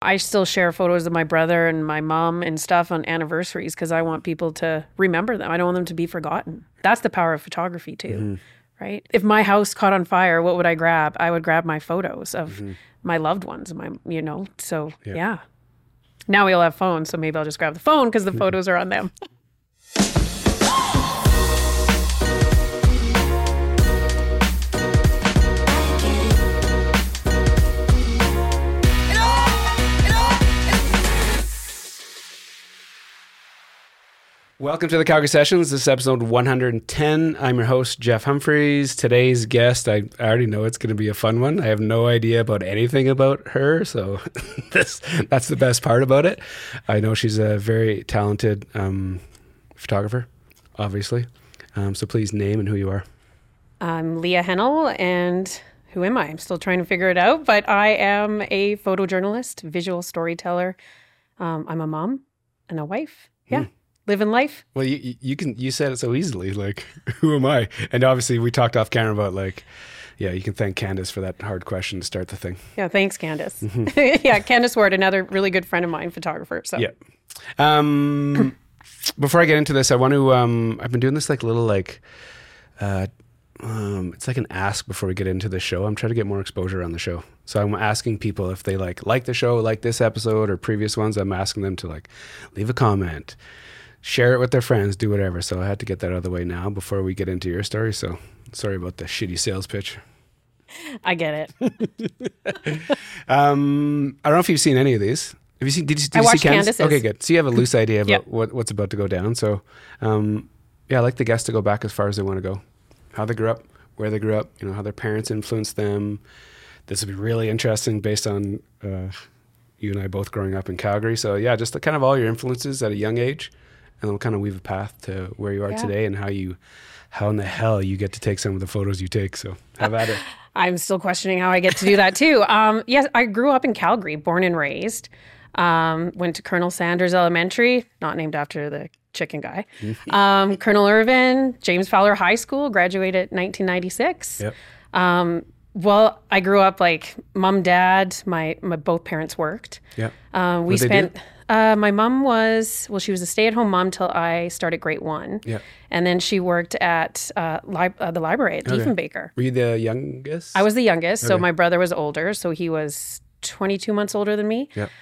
I still share photos of my brother and my mom and stuff on anniversaries because I want people to remember them. I don't want them to be forgotten. That's the power of photography too, right? If my house caught on fire, what would I grab? I would grab my photos of my loved ones, so yeah. Now we all have phones, so maybe I'll just grab the phone because the photos are on them. Welcome to the Calgary Sessions. This is episode 110. I'm your host, Jeff Humphreys. Today's guest, I already know it's going to be a fun one. I have no idea about anything about her, so that's the best part about it. I know she's a very talented photographer, obviously. So please name and who you are. I'm Leah Hennell, and who am I? I'm still trying to figure it out, but I am a photojournalist, visual storyteller. I'm a mom and a wife. Yeah. Living life. Well, you said it so easily, like, who am I? And obviously we talked off camera about you can thank Candace for that hard question to start the thing. Yeah, thanks, Candace. Yeah, Candace Ward, another really good friend of mine, photographer. So yeah. Before I get into this, I want to, I've been doing this little it's like an ask before we get into the show. I'm trying to get more exposure on the show. So I'm asking people if they like the show, like this episode or previous ones. I'm asking them to leave a comment, share it with their friends, do whatever. So I had to get that out of the way now before we get into your story. So sorry about the shitty sales pitch. I get it. I don't know if you've seen any of these. Have you seen? Did you I watched see Candace's? Candace's. Okay, good. So you have a loose idea about Yep. what's about to go down. So, I like the guests to go back as far as they want to go. How they grew up, where they grew up, how their parents influenced them. This would be really interesting based on you and I both growing up in Calgary. So yeah, just kind of all your influences at a young age. And then we'll kind of weave a path to where you are today and how in the hell you get to take some of the photos you take. So have at it. I'm still questioning how I get to do that too. Yes, I grew up in Calgary, born and raised. Went to Colonel Sanders Elementary, not named after the chicken guy. Colonel Irvin, James Fowler High School, graduated 1996. Yep. Well, I grew up mom, dad, my both parents worked. Yep. We spent... my mom she was a stay-at-home mom till I started grade 1. Yeah. And then she worked at the library at Diefenbaker. Were you the youngest? I was the youngest. Okay. So my brother was older. So he was 22 months older than me. Yeah.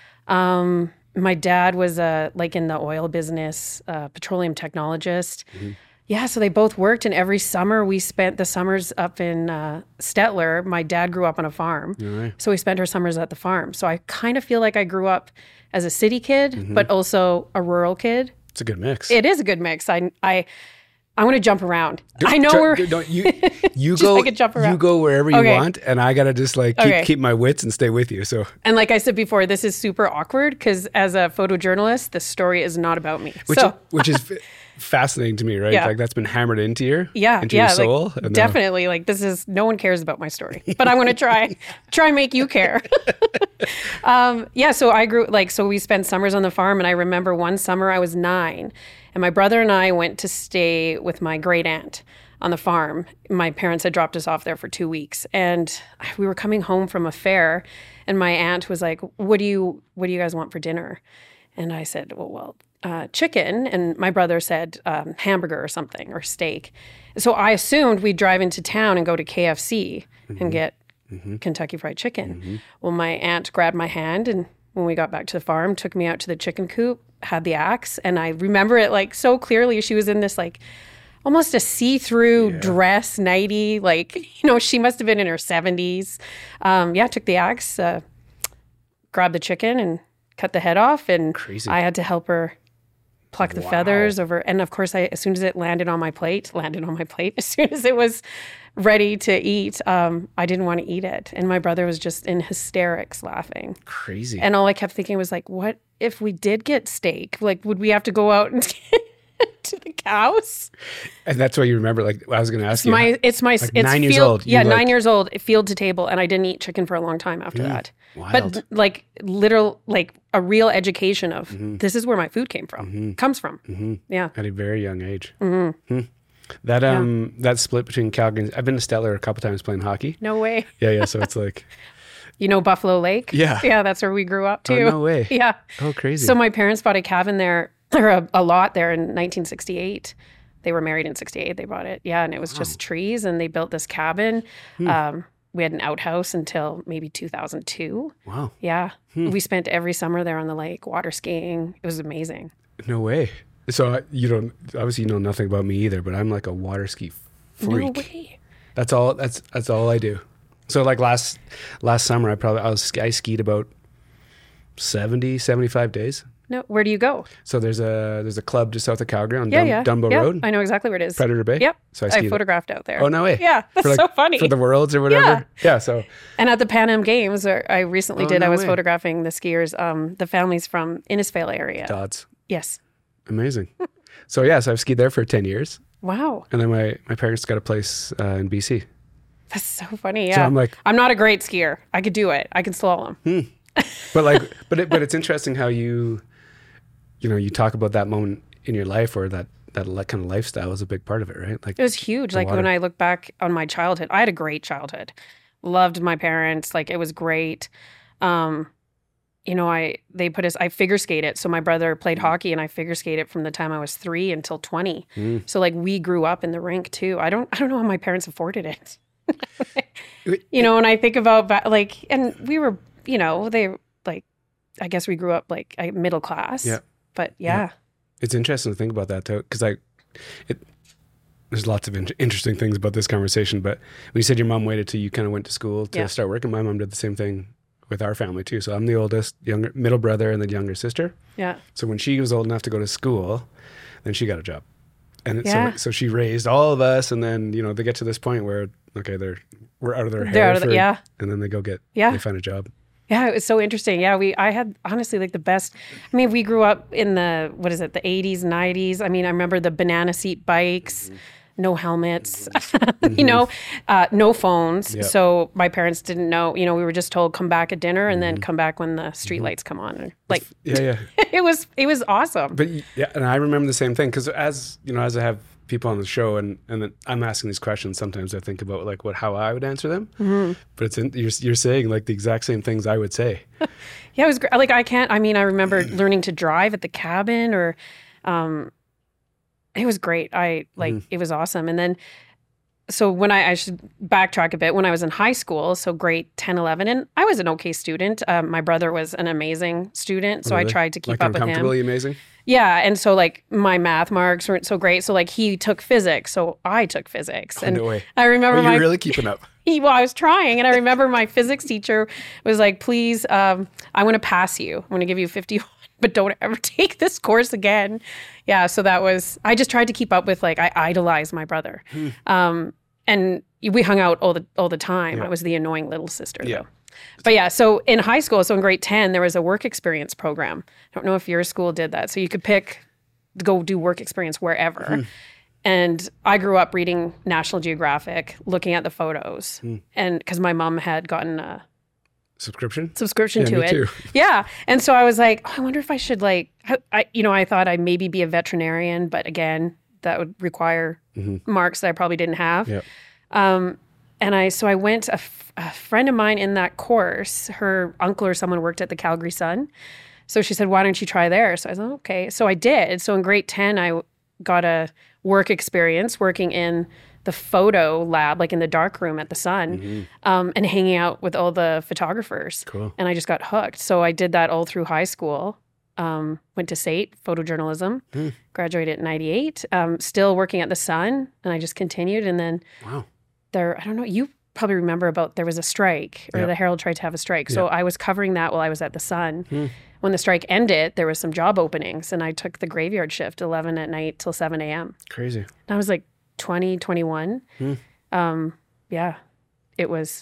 My dad was in the oil business, petroleum technologist. Mm-hmm. Yeah, so they both worked, and every summer we spent the summers up in Stettler. My dad grew up on a farm, so we spent our summers at the farm. So I kind of feel like I grew up as a city kid, but also a rural kid. It's a good mix. It is a good mix. I'm going to jump around. I know you just go. I can jump around. You go wherever you want, and I gotta just keep my wits and stay with you. So, and like I said before, this is super awkward because as a photojournalist, the story is not about me. Which is fascinating to me, right? Yeah. That's been hammered into your soul. Definitely. This is no one cares about my story, but I want to try and make you care. So I grew so we spent summers on the farm, and I remember one summer I was 9. And my brother and I went to stay with my great aunt on the farm. My parents had dropped us off there for 2 weeks. And we were coming home from a fair, and my aunt was like, what do you guys want for dinner? And I said, well, chicken. And my brother said hamburger or something, or steak. So I assumed we'd drive into town and go to KFC and get Kentucky Fried Chicken. Well, my aunt grabbed my hand, and when we got back to the farm, took me out to the chicken coop, had the axe, and I remember it so clearly. She was in this almost a see-through dress, nightie, she must have been in her 70s. Took the axe, grabbed the chicken and cut the head off, and Crazy. I had to help her pluck the feathers over. And of course, as soon as it landed on my plate, as soon as it was ready to eat, I didn't want to eat it. And my brother was just in hysterics laughing. Crazy. And all I kept thinking was what if we did get steak? Would we have to go out and to the cows? And that's why you remember, I was going to ask you. It's 9 years old. Yeah, 9 years old, field to table. And I didn't eat chicken for a long time after that. Wild. But literal, a real education of this is where my food comes from. Yeah. At a very young age. That split between Calgary, I've been to Stettler a couple times playing hockey. No way. Yeah. So it's You know Buffalo Lake? Yeah. Yeah, that's where we grew up too. Oh, no way. Yeah. Oh, crazy. So my parents bought a cabin there, or a lot there in 1968. They were married in 68. They bought it. Yeah. And it was just trees, and they built this cabin. We had an outhouse until maybe 2002. Wow. Yeah. We spent every summer there on the lake, water skiing. It was amazing. No way. So you don't, obviously you know nothing about me either, but I'm like a water ski freak. No way. That's all I do. So like last summer, I skied about 75 days. No, where do you go? So there's a club just south of Calgary on Yeah. Dumbo Road. I know exactly where it is. Predator Bay. Yep. So I I skied. photographed out there. Oh, no way. Yeah, that's For, like, so funny. for the Worlds or whatever. Yeah. So And at the Pan Am Games, where I recently did, no I was way. photographing the skiers. The family's from Innisfail area. Dodds. Yes. Amazing. So yeah, so I've skied there for 10 years, Wow. and then my parents got a place in BC. That's so funny. Yeah. So I'm like, I'm not a great skier. I could do it. I can slalom. but it's interesting how you talk about that moment in your life, or that kind of lifestyle is a big part of it, right? Like It was huge. Like water. when I look back on my childhood, I had a great childhood. Loved my parents. Like it was great. I figure skated. So my brother played hockey, and I figure skated from the time I was 3 until 20. So like we grew up in the rink too. I don't know how my parents afforded it. When I think about and we were, I guess we grew up like middle class. Yeah. But yeah. It's interesting to think about that though, because there's lots of interesting things about this conversation. But when you said your mom waited till you kind of went to school to start working, my mom did the same thing with our family too. So I'm the oldest, middle brother, and the younger sister. Yeah. So when she was old enough to go to school, then she got a job. And Yeah. so she raised all of us, and then, they get to this point where, okay, we're out of their They're hair. out of the- And then they go Yeah. they find a job. Yeah, it was so interesting. Yeah, I had honestly like the best. I mean, we grew up in the 80s, 90s. I mean, I remember the banana seat bikes, no helmets, no phones. Yep. So my parents didn't know. We were just told come back at dinner and then come back when the street lights come on. And, like, Yeah. it was awesome. But yeah, and I remember the same thing, because as I have people on the show and then I'm asking these questions, sometimes I think about like how I would answer them. But you're saying like the exact same things I would say. Yeah, it was great. Like I remember learning to drive at the cabin, or it was great. It was awesome. And then so when I should backtrack a bit, when I was in high school, so grade 10, 11, and I was an okay student. My brother was an amazing student, so Really? I tried to keep Like up with him. uncomfortably amazing. Yeah, and so like my math marks weren't so great. So like he took physics, so I took physics. And no way. I remember Are you really keeping up? I was trying, and I remember my physics teacher was like, "Please, I want to pass you. I'm going to give you 51, but don't ever take this course again." Yeah, so I just tried to keep up with, I idolized my brother, and we hung out all the time. Yeah. I was the annoying little sister, Yeah. though. But yeah, so in high school, so in grade 10, there was a work experience program. I don't know if your school did that. So you could pick to go do work experience wherever. And I grew up reading National Geographic, looking at the photos. And because my mom had gotten a Subscription to me it. too. Yeah. And so I was like, I wonder if I should I thought I'd maybe be a veterinarian, but again, that would require marks that I probably didn't have. Yep. And I went, a friend of mine in that course, her uncle or someone worked at the Calgary Sun. So she said, why don't you try there? So I said, okay. So I did. So in grade 10, I got a work experience working in the photo lab, like in the dark room at the Sun, and hanging out with all the photographers. Cool. And I just got hooked. So I did that all through high school. Went to SAIT, photojournalism, graduated in 98, still working at the Sun. And I just continued. And then Wow. I don't know, you probably remember there was a strike, or Yep. the Herald tried to have a strike. So Yep. I was covering that while I was at the Sun. When the strike ended, there was some job openings, and I took the graveyard shift, 11 at night till 7 a.m. Crazy. And I was like 20, 21. Yeah, it was,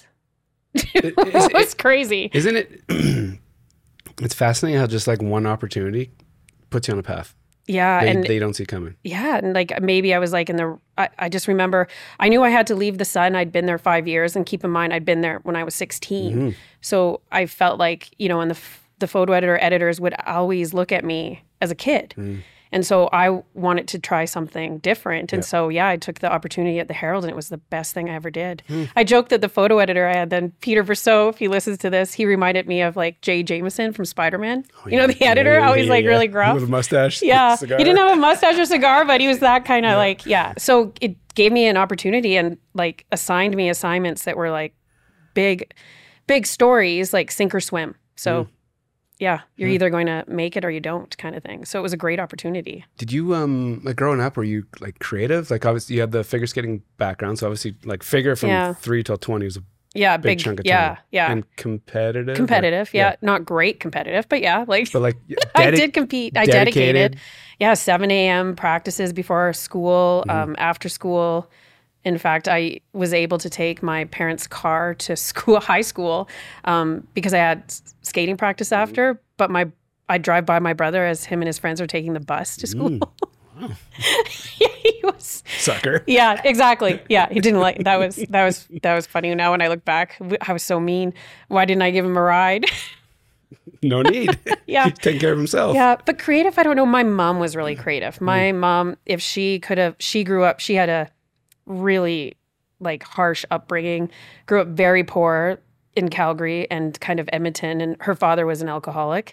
it was crazy. Isn't it? It's fascinating how just like one opportunity puts you on a path Yeah. they don't see coming. Yeah. And like maybe I was like I just remember I knew I had to leave the Sun. I'd been there 5 years, and keep in mind, I'd been there when I was 16. So I felt like, and the photo editors would always look at me as a kid. And so I wanted to try something different. And so, I took the opportunity at the Herald, and it was the best thing I ever did. I joked that the photo editor I had then, Peter Verseau, if he listens to this, he reminded me of like Jay Jameson from Spider-Man. The editor, always really gruff. With a mustache. Yeah. Cigar. He didn't have a mustache or cigar, but he was that kind of So it gave me an opportunity and like assigned me assignments that were like big stories, like sink or swim. So you're either going to make it or you don't kind of thing. So it was a great opportunity. Did you, like growing up, were you like creative? Like obviously you had the figure skating background. So obviously like figure from 3 till 20 was a big chunk of time. Yeah. And competitive? Competitive, Not great competitive, but I did compete. I dedicated. 7 a.m. practices before school, after school. In fact, I was able to take my parents' car to high school, because I had skating practice after. But I'd drive by my brother as him and his friends are taking the bus to school. Wow. He was sucker. Yeah, exactly. Yeah, he didn't like that. Was funny. Now when I look back, I was so mean. Why didn't I give him a ride? No need. Yeah, he's taking care of himself. Yeah, but creative. I don't know. My mom was really creative. My mom, if she could have, she grew up. She had a really like harsh upbringing, grew up very poor in Calgary and kind of Edmonton, and her father was an alcoholic.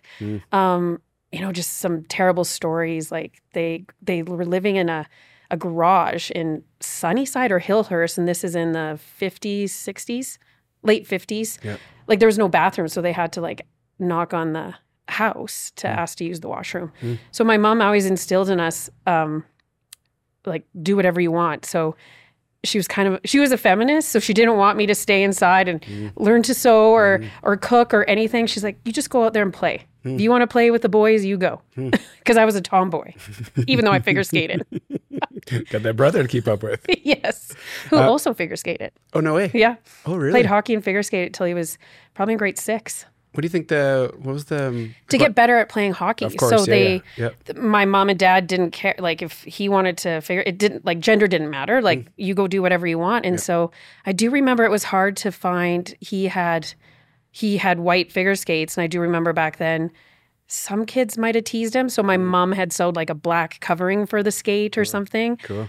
Just some terrible stories. Like they were living in a garage in Sunnyside or Hillhurst, and this is in the 50s, 60s, late 50s. Yep. Like there was no bathroom, so they had to like knock on the house to ask to use the washroom. So my mom always instilled in us, like do whatever you want. So she was a feminist, so she didn't want me to stay inside and learn to sew or cook or anything. She's like, you just go out there and play. If you want to play with the boys, you go. Because I was a tomboy, even though I figure skated. Got that brother to keep up with. Yes. Who also figure skated. Oh, no way. Yeah. Oh, really? Played hockey and figure skated until he was probably in grade 6. What do you think to get better at playing hockey. Of course, so my mom and dad didn't care. Like if he wanted to gender didn't matter. Like you go do whatever you want. And so I do remember it was hard to find. He had white figure skates. And I do remember back then some kids might have teased him. So my mom had sewed like a black covering for the skate or something. Cool.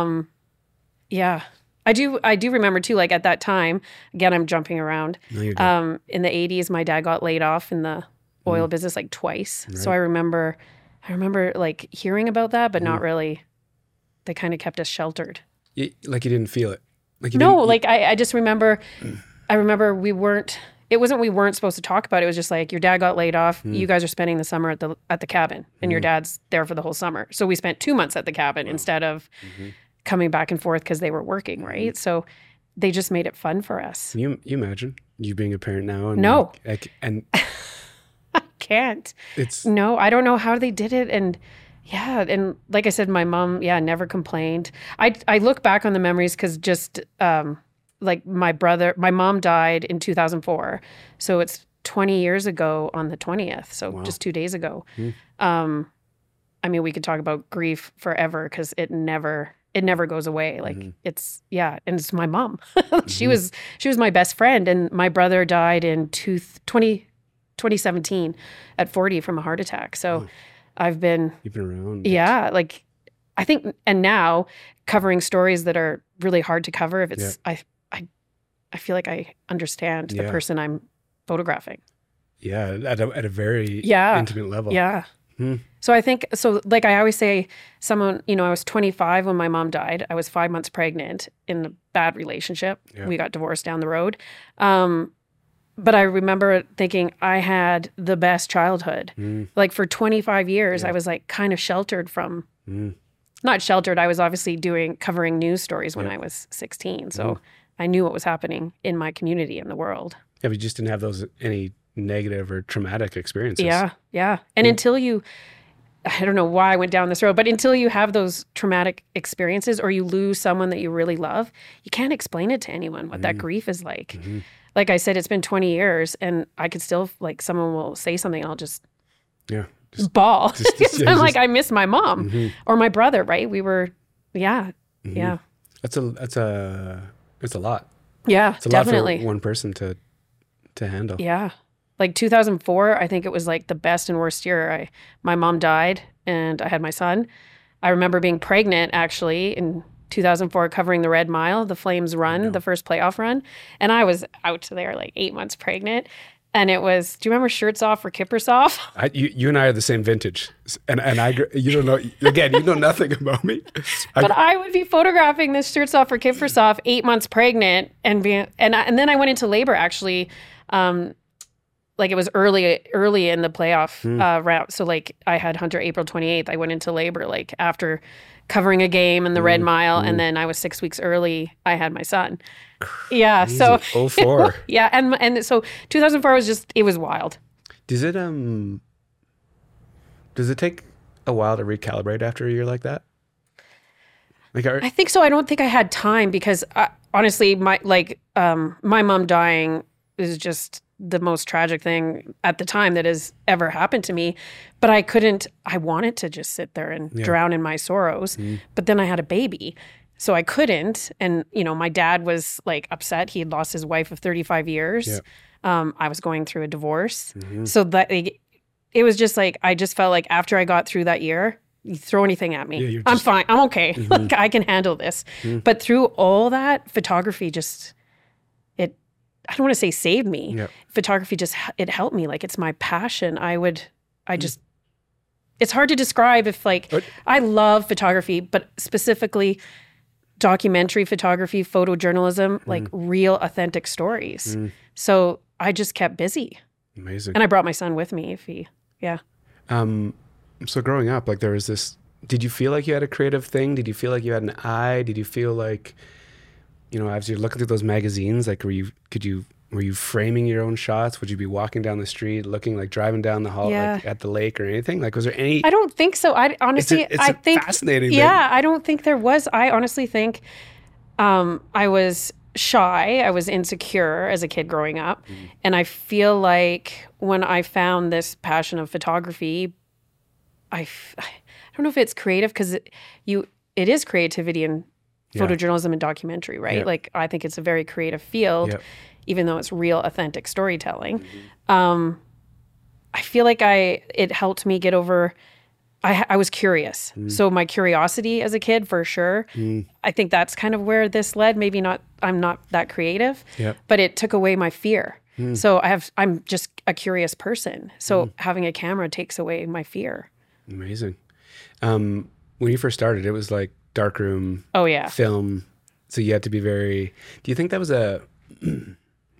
Yeah. I do remember too, like at that time, again, I'm jumping around. No, you're good. In the 80s, my dad got laid off in the oil business like twice. Right. So I remember like hearing about that, but not really. They kind of kept us sheltered. Like you didn't feel it? I just remember, we weren't supposed to talk about it. It was just like, your dad got laid off. You guys are spending the summer at the cabin and your dad's there for the whole summer. So we spent 2 months at the cabin instead of coming back and forth because they were working, right? So they just made it fun for us. Can you imagine you being a parent now? And no. And I can't. No, I don't know how they did it. And and like I said, my mom, never complained. I look back on the memories because just like my mom died in 2004. So it's 20 years ago on the 20th. So just 2 days ago. I mean, we could talk about grief forever because it never goes away. Like and it's my mom. She was my best friend, and my brother died in 2017 at 40 from a heart attack. So you've been around. Yeah. Like I think, and now covering stories that are really hard to cover, if it's, I feel like I understand the person I'm photographing. Yeah. At a very intimate level. Yeah. So I think, like I always say, I was 25 when my mom died. I was 5 months pregnant in a bad relationship. Yeah. We got divorced down the road. But I remember thinking I had the best childhood. Like for 25 years, I was like kind of sheltered from, not sheltered. I was obviously covering news stories when I was 16. So I knew what was happening in my community and the world. Yeah, but you just didn't have any negative or traumatic experiences. Yeah. And until I don't know why I went down this road, but until you have those traumatic experiences or you lose someone that you really love, you can't explain it to anyone what that grief is like. Like I said, it's been 20 years and I could still, like someone will say something and I'll just bawl. I'm like, I miss my mom or my brother, right? We were, yeah. It's a lot. Yeah, it's a definitely. lot for one person to handle. Yeah. like 2004, I think it was like the best and worst year. My mom died and I had my son. I remember being pregnant actually in 2004 covering the Red Mile, the Flames run, the first playoff run. And I was out there like 8 months pregnant. And it was, do you remember Shirts Off for Kippers Off? You and I are the same vintage. And you don't know, again, you know nothing about me. But I would be photographing this Shirts Off for Kippers Off 8 months pregnant. And then I went into labor actually. Like it was early in the playoff route. So like I had Hunter April 28th. I went into labor like after covering a game in the Red Mile. And then I was 6 weeks early. I had my son. Yeah. Crazy. So 04. Yeah. And so 2004 was it was wild. Does it take a while to recalibrate after a year like that? Like, I think so. I don't think I had time because honestly, my mom dying is just the most tragic thing at the time that has ever happened to me. But I wanted to just sit there and drown in my sorrows. But then I had a baby. So I couldn't. And, my dad was like upset. He had lost his wife of 35 years. Yeah. I was going through a divorce. So that it was just like, I just felt like after I got through that year, you throw anything at me. I'm fine. I'm okay. Like I can handle this. But through all that, photography just, I don't want to say saved me. Yep. Photography it helped me. Like it's my passion. It's hard to describe I love photography, but specifically documentary photography, photojournalism, like real authentic stories. So I just kept busy. Amazing. And I brought my son with me So growing up, like there was this, did you feel like you had a creative thing? Did you feel like you had an eye? Did you feel like, as you're looking through those magazines, like were you framing your own shots? Would you be walking down the street, driving down the hall, like at the lake or anything? Like, was there any? I don't think so. I honestly, I think fascinating. Yeah, I don't think there was. I honestly think I was shy. I was insecure as a kid growing up, and I feel like when I found this passion of photography, I don't know if it's creative because it is creativity and photojournalism and documentary, right? Yep. Like I think it's a very creative field, even though it's real, authentic storytelling. I feel like it helped me get over. I was curious, so my curiosity as a kid, for sure. I think that's kind of where this led. Maybe not. I'm not that creative, but it took away my fear. So I'm just a curious person. So having a camera takes away my fear. Amazing. When you first started, it was like darkroom, film. So you had to be very, do you think that was do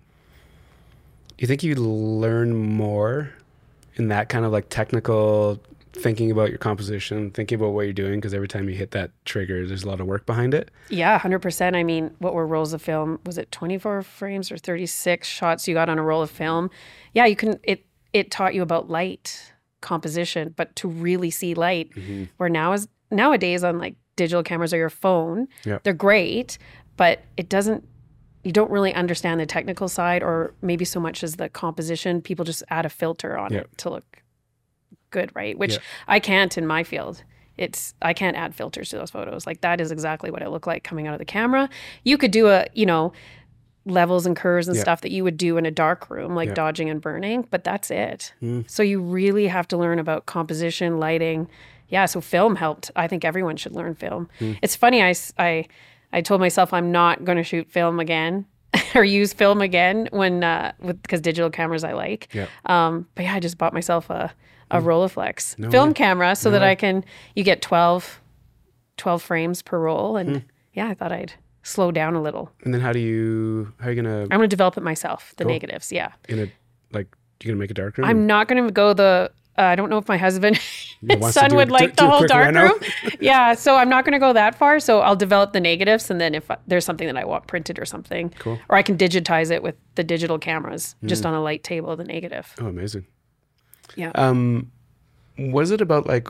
you think you learn more in that kind of like technical thinking about your composition, thinking about what you're doing? Because every time you hit that trigger, there's a lot of work behind it. Yeah, 100%. I mean, what were rolls of film? Was it 24 frames or 36 shots you got on a roll of film? Yeah, you can, it taught you about light composition, but to really see light, where nowadays on like digital cameras or your phone, they're great, but you don't really understand the technical side or maybe so much as the composition. People just add a filter on it to look good, right? Which I can't in my field. I can't add filters to those photos. Like that is exactly what it looked like coming out of the camera. You could do levels and curves and stuff that you would do in a dark room, like dodging and burning, but that's it. So you really have to learn about composition, lighting. Yeah, so film helped. I think everyone should learn film. It's funny, I told myself I'm not going to shoot film again or use film again because digital cameras I like. But yeah, I just bought myself a Rolleiflex film camera so that you get 12 frames per roll. And I thought I'd slow down a little. And then how are you going to? I'm going to develop it myself, the negatives, you're going to make a dark room? I'm not going to go I don't know if my husband and son would like the whole dark room. Yeah, so I'm not going to go that far. So I'll develop the negatives, and then if there's something that I want printed or something, or I can digitize it with the digital cameras, just on a light table, the negative. Oh, amazing. Yeah. What is it about like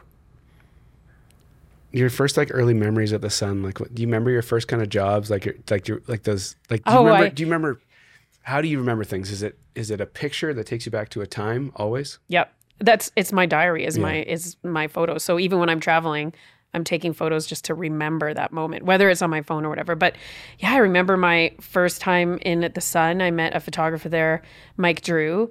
your first like early memories of the sun? Like, do you remember your first kind of jobs? Do you remember? How do you remember things? Is it a picture that takes you back to a time always? Yep. It's my diary is my photos. So even when I'm traveling, I'm taking photos just to remember that moment, whether it's on my phone or whatever. But yeah, I remember my first time in at the Sun. I met a photographer there, Mike Drew,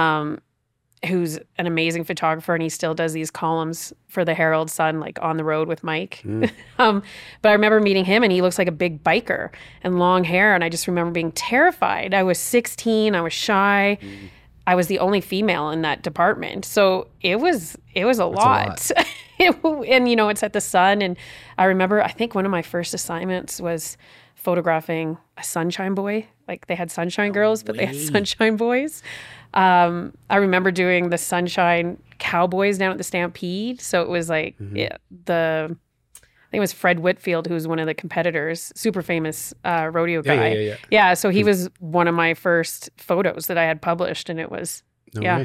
who's an amazing photographer, and he still does these columns for the Herald Sun, like on the road with Mike. But I remember meeting him, and he looks like a big biker and long hair. And I just remember being terrified. I was 16. I was shy. I was the only female in that department. So it was a lot. And, you know, it's at the Sun. And I remember, I think one of my first assignments was photographing a sunshine boy. Like they had sunshine girls, but they had sunshine boys. I remember doing the Sunshine Cowboys down at the Stampede. So it was like I think it was Fred Whitfield, who was one of the competitors, super famous rodeo guy. Yeah, so he was one of my first photos that I had published, and it was, way.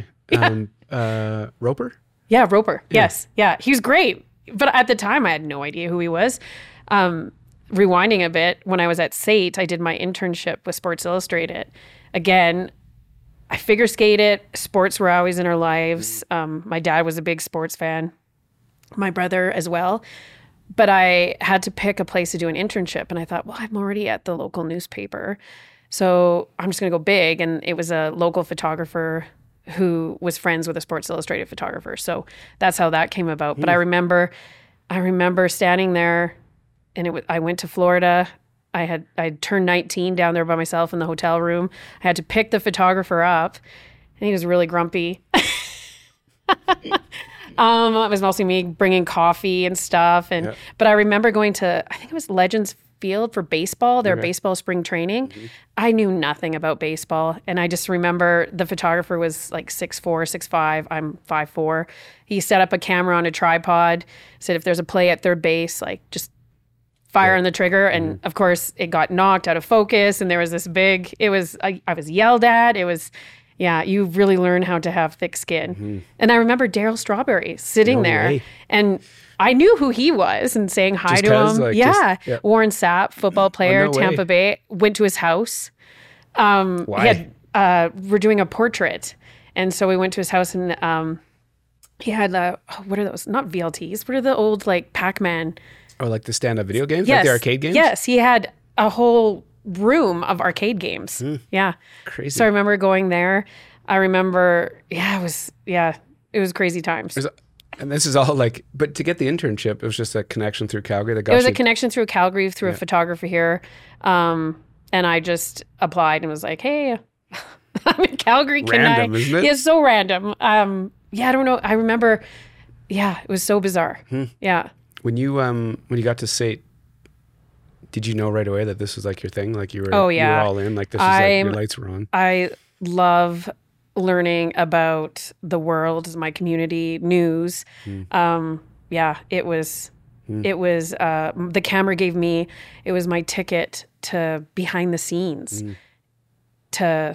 Roper? Yeah, Roper. Yes. Yeah, he was great. But at the time, I had no idea who he was. Rewinding a bit, when I was at SAIT, I did my internship with Sports Illustrated. Again, I figure skated. Sports were always in our lives. My dad was a big sports fan. My brother as well. But I had to pick a place to do an internship. And I thought, well, I'm already at the local newspaper. So I'm just going to go big. And it was a local photographer who was friends with a Sports Illustrated photographer. So that's how that came about. But I remember standing there, and I went to Florida. I turned 19 down there by myself in the hotel room. I had to pick the photographer up, and he was really grumpy. It was mostly me bringing coffee and stuff. But I remember going to, I think it was Legends Field for baseball, their baseball spring training. I knew nothing about baseball. And I just remember the photographer was like 6'4", 6'5". I'm 5'4". He set up a camera on a tripod, said if there's a play at third base, like just fire on the trigger. And of course it got knocked out of focus. And there was this big, I was yelled at. It was, yeah, you really learn how to have thick skin. And I remember Darryl Strawberry sitting there, and I knew who he was and saying hi to him. Like, Warren Sapp, football player, Tampa Bay, went to his house. Why? We're doing a portrait. And so we went to his house, and he had, what are those? Not VLTs. What are the old, like, Pac-Man? Oh, like the stand-up video games? Like the arcade games? Yes, he had a whole room of arcade games. Yeah. Crazy. So I remember going there. I remember, it was crazy times. And this is all like, but to get the internship, it was just a connection through Calgary that got It was a connection through Calgary, through a photographer here. And I just applied and was like, hey, I'm in Calgary. Random, isn't it? Yeah, it's so random. I don't know. I remember, it was so bizarre. Yeah. When you got to SAIT, did you know right away that this was like your thing? Like you were all in? Like this was like your lights were on? I love learning about the world, my community, news. It was the camera gave me, it was my ticket to behind the scenes, to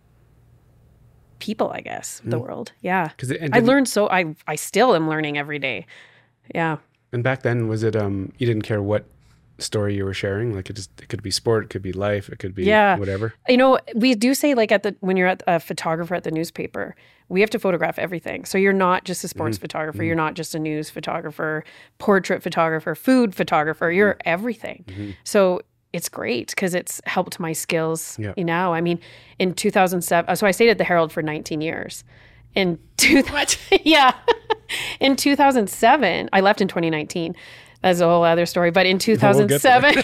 people, I guess, the world. Yeah. I learned I still am learning every day. Yeah. And back then, was it, you didn't care what story you were sharing? Like it could be sport, it could be life, it could be whatever. You know, we do say like when you're at a photographer at the newspaper, we have to photograph everything. So you're not just a sports photographer, you're not just a news photographer, portrait photographer, food photographer, you're everything. So it's great because it's helped my skills. You know, I mean, in 2007, so I stayed at the Herald for 19 years. In 2007, I left in 2019. That's a whole other story. But in 2007,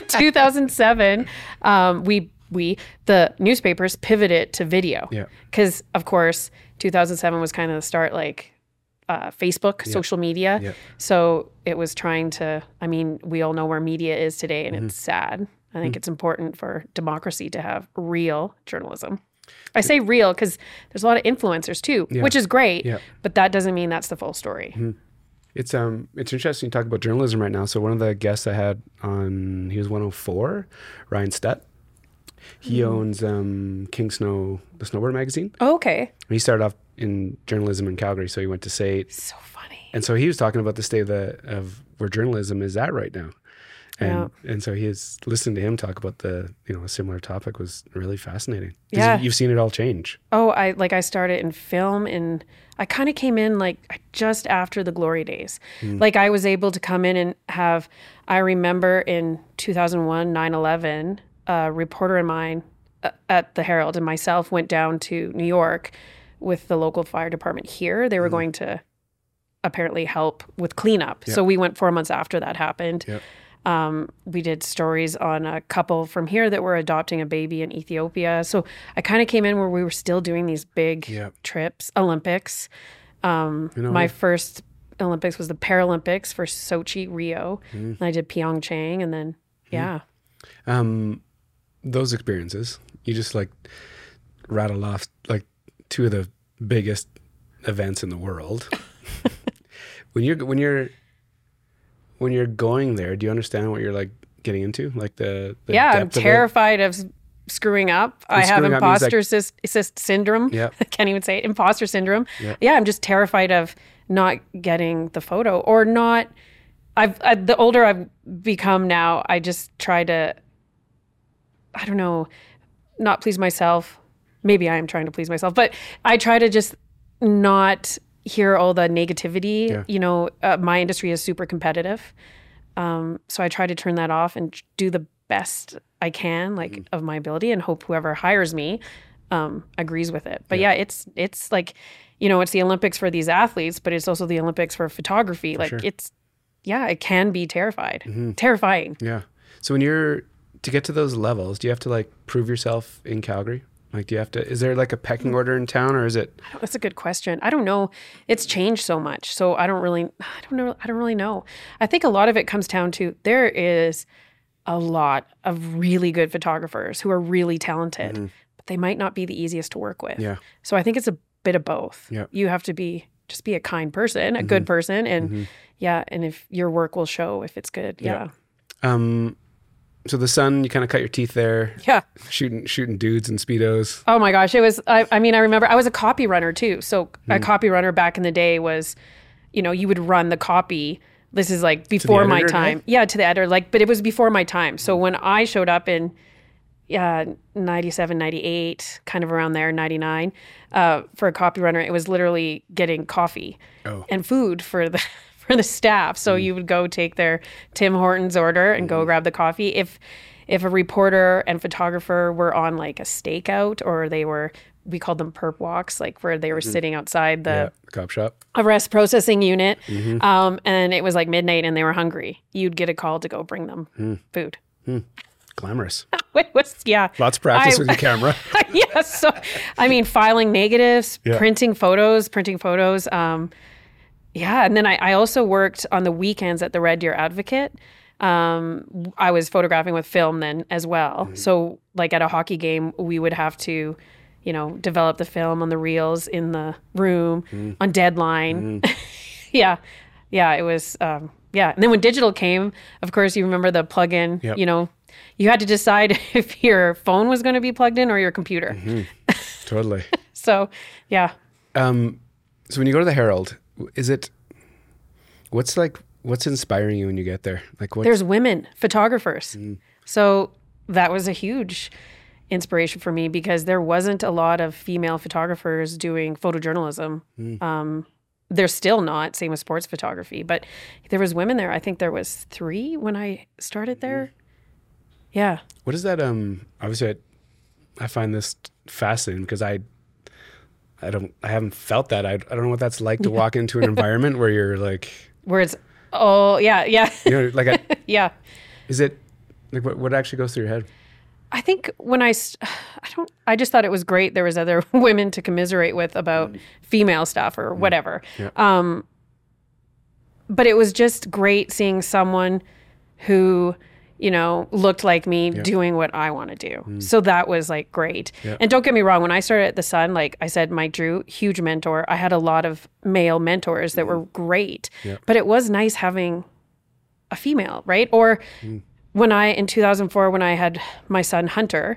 the newspapers pivoted to video. Because, of course, 2007 was kind of the start, like Facebook, social media. So it was trying to, I mean, we all know where media is today, and it's sad. I think it's important for democracy to have real journalism. I say real because there's a lot of influencers too, which is great, but that doesn't mean that's the full story. It's interesting to talk about journalism right now. So one of the guests I had on, he was 104, Ryan Stutt. He owns King Snow, the snowboard magazine. Oh, okay. He started off in journalism in Calgary, so he went to SAIT. So funny. And so he was talking about the state of where journalism is at right now. And so listening to him talk about a similar topic was really fascinating. 'Cause Yeah. You've seen it all change. Oh, I started in film, and I kind of came in like just after the glory days. Like I was able to come in and I remember in 2001, 9/11, a reporter of mine at the Herald and myself went down to New York with the local fire department here. They were going to apparently help with cleanup. Yeah. So we went 4 months after that happened. Yeah. We did stories on a couple from here that were adopting a baby in Ethiopia. So I kind of came in where we were still doing these big trips, Olympics. My first Olympics was the Paralympics for Sochi, Rio. And I did Pyeongchang, and then, Those experiences, you just like rattled off like two of the biggest events in the world. When you're going there, do you understand what you're like getting into? Like the I'm terrified of screwing up. I have imposter syndrome. Yeah. I can't even say it. Imposter syndrome. Yeah. I'm just terrified of not getting the photo or not. The older I've become now, I just try to, I don't know, not please myself. Maybe I am trying to please myself, but I try to just not hear all the negativity. Yeah. My industry is super competitive. So I try to turn that off and do the best I can, like of my ability, and hope whoever hires me agrees with it. But it's like, it's the Olympics for these athletes, but it's also the Olympics for photography. It can be terrifying. Yeah. So to get to those levels, do you have to like prove yourself in Calgary? Like, is there like a pecking order in town, or is it? That's a good question. I don't know. It's changed so much. So I don't really know. I think a lot of it comes down to there is a lot of really good photographers who are really talented, but they might not be the easiest to work with. Yeah. So I think it's a bit of both. Yeah. You have to just be a kind person, a good person. And and if your work will show if it's good. Yeah. So the sun, you kind of cut your teeth there. Yeah. Shooting dudes in Speedos. Oh my gosh. It was, I remember I was a copy runner too. So a copy runner back in the day was, you would run the copy. This is like before my time. Right? Yeah, to the editor. But it was before my time. So when I showed up in 97, 98, kind of around there, 99, for a copy runner, it was literally getting coffee and food for the staff. So you would go take their Tim Hortons order and go grab the coffee. If a reporter and photographer were on like a stakeout, or we called them perp walks, like where they were sitting outside the cop shop, arrest processing unit, and it was like midnight and they were hungry, you'd get a call to go bring them food. Glamorous. It was, Lots of practice with your camera. Yeah. So, filing negatives, printing photos. And then I also worked on the weekends at the Red Deer Advocate. I was photographing with film then as well. So like at a hockey game, we would have to, develop the film on the reels in the room on deadline. Yeah. It was, And then when digital came, of course, you remember the plug-in, you had to decide if your phone was going to be plugged in or your computer. Totally. So, yeah. So when you go to the Herald, what's inspiring you when you get there? There's women photographers. So that was a huge inspiration for me because there wasn't a lot of female photographers doing photojournalism. There's still not, same with sports photography, but there was women there. I think there was 3 when I started there. Yeah. What is that? Obviously I find this fascinating because I haven't felt that. I don't know what that's like to walk into an environment where you're like, where it's, yeah. Yeah. Is it like, what actually goes through your head? I think when I just thought it was great. There was other women to commiserate with about female stuff or whatever. Yeah. But it was just great seeing someone who, looked like me doing what I want to do. So that was like great. Yeah. And don't get me wrong, when I started at The Sun, like I said, Mike Drew, huge mentor. I had a lot of male mentors that were great, but it was nice having a female, right? Or in 2004, when I had my son Hunter,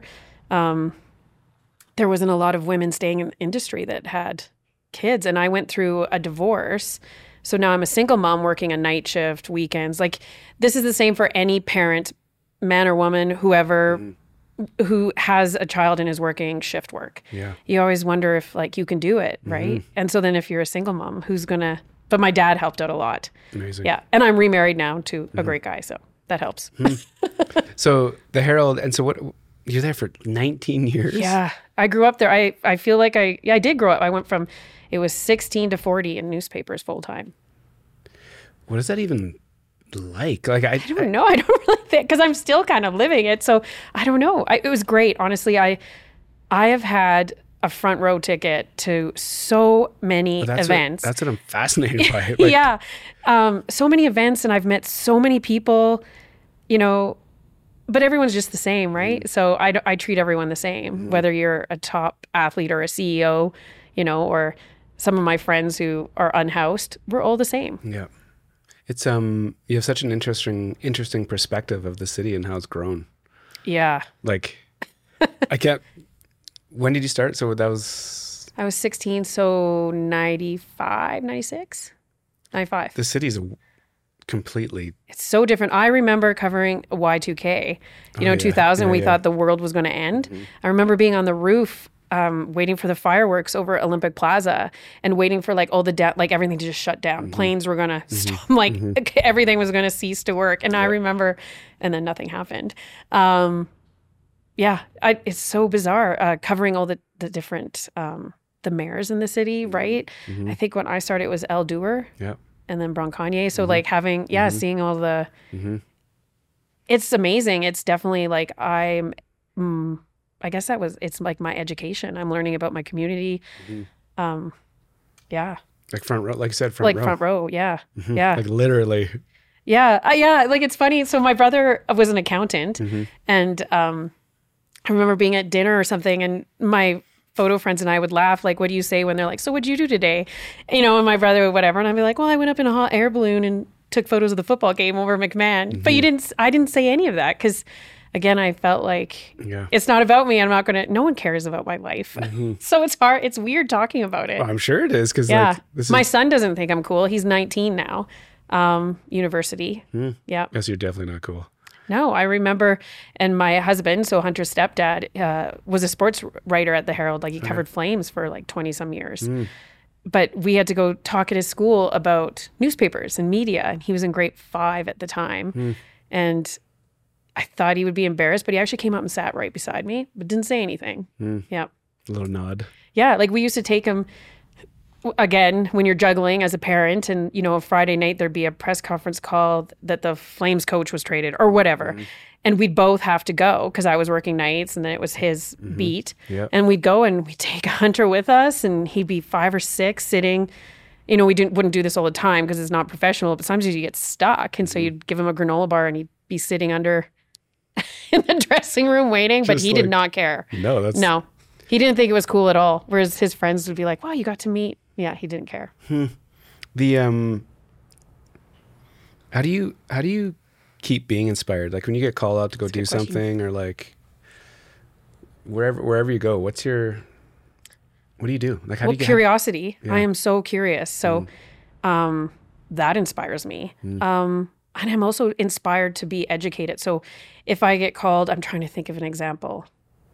there wasn't a lot of women staying in the industry that had kids. And I went through a divorce. So now I'm a single mom working a night shift, weekends. Like this is the same for any parent, man or woman, whoever, who has a child and is working shift work. Yeah. You always wonder if like you can do it, right? And so then if you're a single mom, but my dad helped out a lot. Amazing. Yeah. And I'm remarried now to a great guy. So that helps. So the Herald, and so what, you're there for 19 years? Yeah. I grew up there. I feel like I did grow up. I went from, it was 16 to 40 in newspapers full time. What is that even like? Like I don't know. I don't really think, because I'm still kind of living it. So I don't know. It was great. Honestly, I have had a front row ticket to so many events. That's what I'm fascinated by. Like, yeah. So many events, and I've met so many people, you know, but everyone's just the same, right? So I treat everyone the same, whether you're a top athlete or a CEO, you know, or some of my friends who are unhoused, we're all the same. Yeah. It's you have such an interesting perspective of the city and how it's grown. Yeah. Like when did you start? So I was 16, so 95, 96, 95. The city's completely. It's so different. I remember covering Y2K, 2000, we thought the world was going to end. I remember being on the roof waiting for the fireworks over Olympic Plaza and waiting for like all like everything to just shut down. Planes were going to stop, like everything was going to cease to work. And I remember, and then nothing happened. It's so bizarre covering all the different, the mayors in the city, right? I think when I started, it was El Duer and then Bronconnier. So like having, seeing all the, it's amazing. It's definitely like I guess it's like my education. I'm learning about my community. Like front row, like you said, front row. Front row, yeah. Yeah. Like literally. Yeah. Like it's funny. So my brother was an accountant and I remember being at dinner or something and my photo friends and I would laugh, like, what do you say when they're like, so what'd you do today? You know, and my brother would whatever. And I'd be like, well, I went up in a hot air balloon and took photos of the football game over McMahon. But I didn't say any of that because again, I felt like it's not about me. No one cares about my life. So it's hard. It's weird talking about it. Well, I'm sure it is. Cause my son doesn't think I'm cool. He's 19 now. University. Yeah. Yes, you're definitely not cool. No, I remember, and my husband, so Hunter's stepdad, was a sports writer at the Herald. Like he covered Flames for like 20 some years. But we had to go talk at his school about newspapers and media. And he was in grade 5 at the time. And I thought he would be embarrassed, but he actually came up and sat right beside me, but didn't say anything. Yeah. A little nod. Yeah. Like we used to take him, again, when you're juggling as a parent and, you know, a Friday night, there'd be a press conference call that the Flames coach was traded or whatever. And we'd both have to go because I was working nights and then it was his beat. And we'd go and we'd take Hunter with us and he'd be 5 or 6 sitting. You know, we wouldn't do this all the time because it's not professional, but sometimes you get stuck. And so you'd give him a granola bar and he'd be sitting under in the dressing room waiting, but he did not care. No, he didn't think it was cool at all. Whereas his friends would be like, wow, you got to meet. Yeah, he didn't care. The how do you keep being inspired? Like when you get called out to go do something or like wherever you go, what do you do? Like how do you get curiosity. I am so curious. So that inspires me. And I'm also inspired to be educated. So if I get called, I'm trying to think of an example.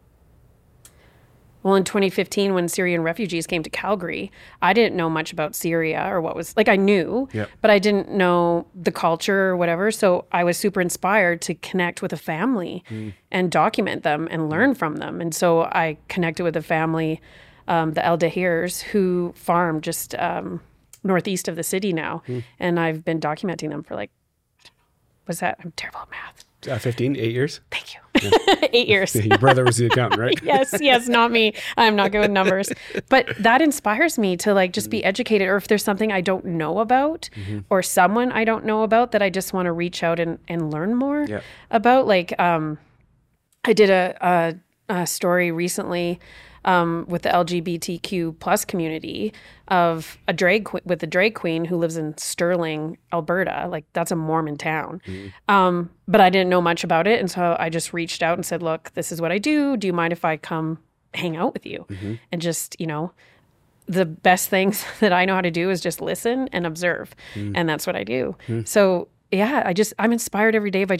Well, in 2015, when Syrian refugees came to Calgary, I didn't know much about Syria or what was, like I knew, but I didn't know the culture or whatever. So I was super inspired to connect with a family and document them and learn from them. And so I connected with a family, the El Dahirs, who farm just northeast of the city now. And I've been documenting them for like, what's that? I'm terrible at math. 8 years? Thank you. 8 years. Your brother was the accountant, right? Yes, not me. I'm not good with numbers. But that inspires me to like just be educated, or if there's something I don't know about or someone I don't know about that I just want to reach out and learn more about. Like I did a story recently with the LGBTQ plus community of a drag queen who lives in Sterling, Alberta. Like that's a Mormon town. But I didn't know much about it. And so I just reached out and said, look, this is what I do. Do you mind if I come hang out with you? And just, you know, the best things that I know how to do is just listen and observe. And that's what I do. So yeah, I'm inspired every day by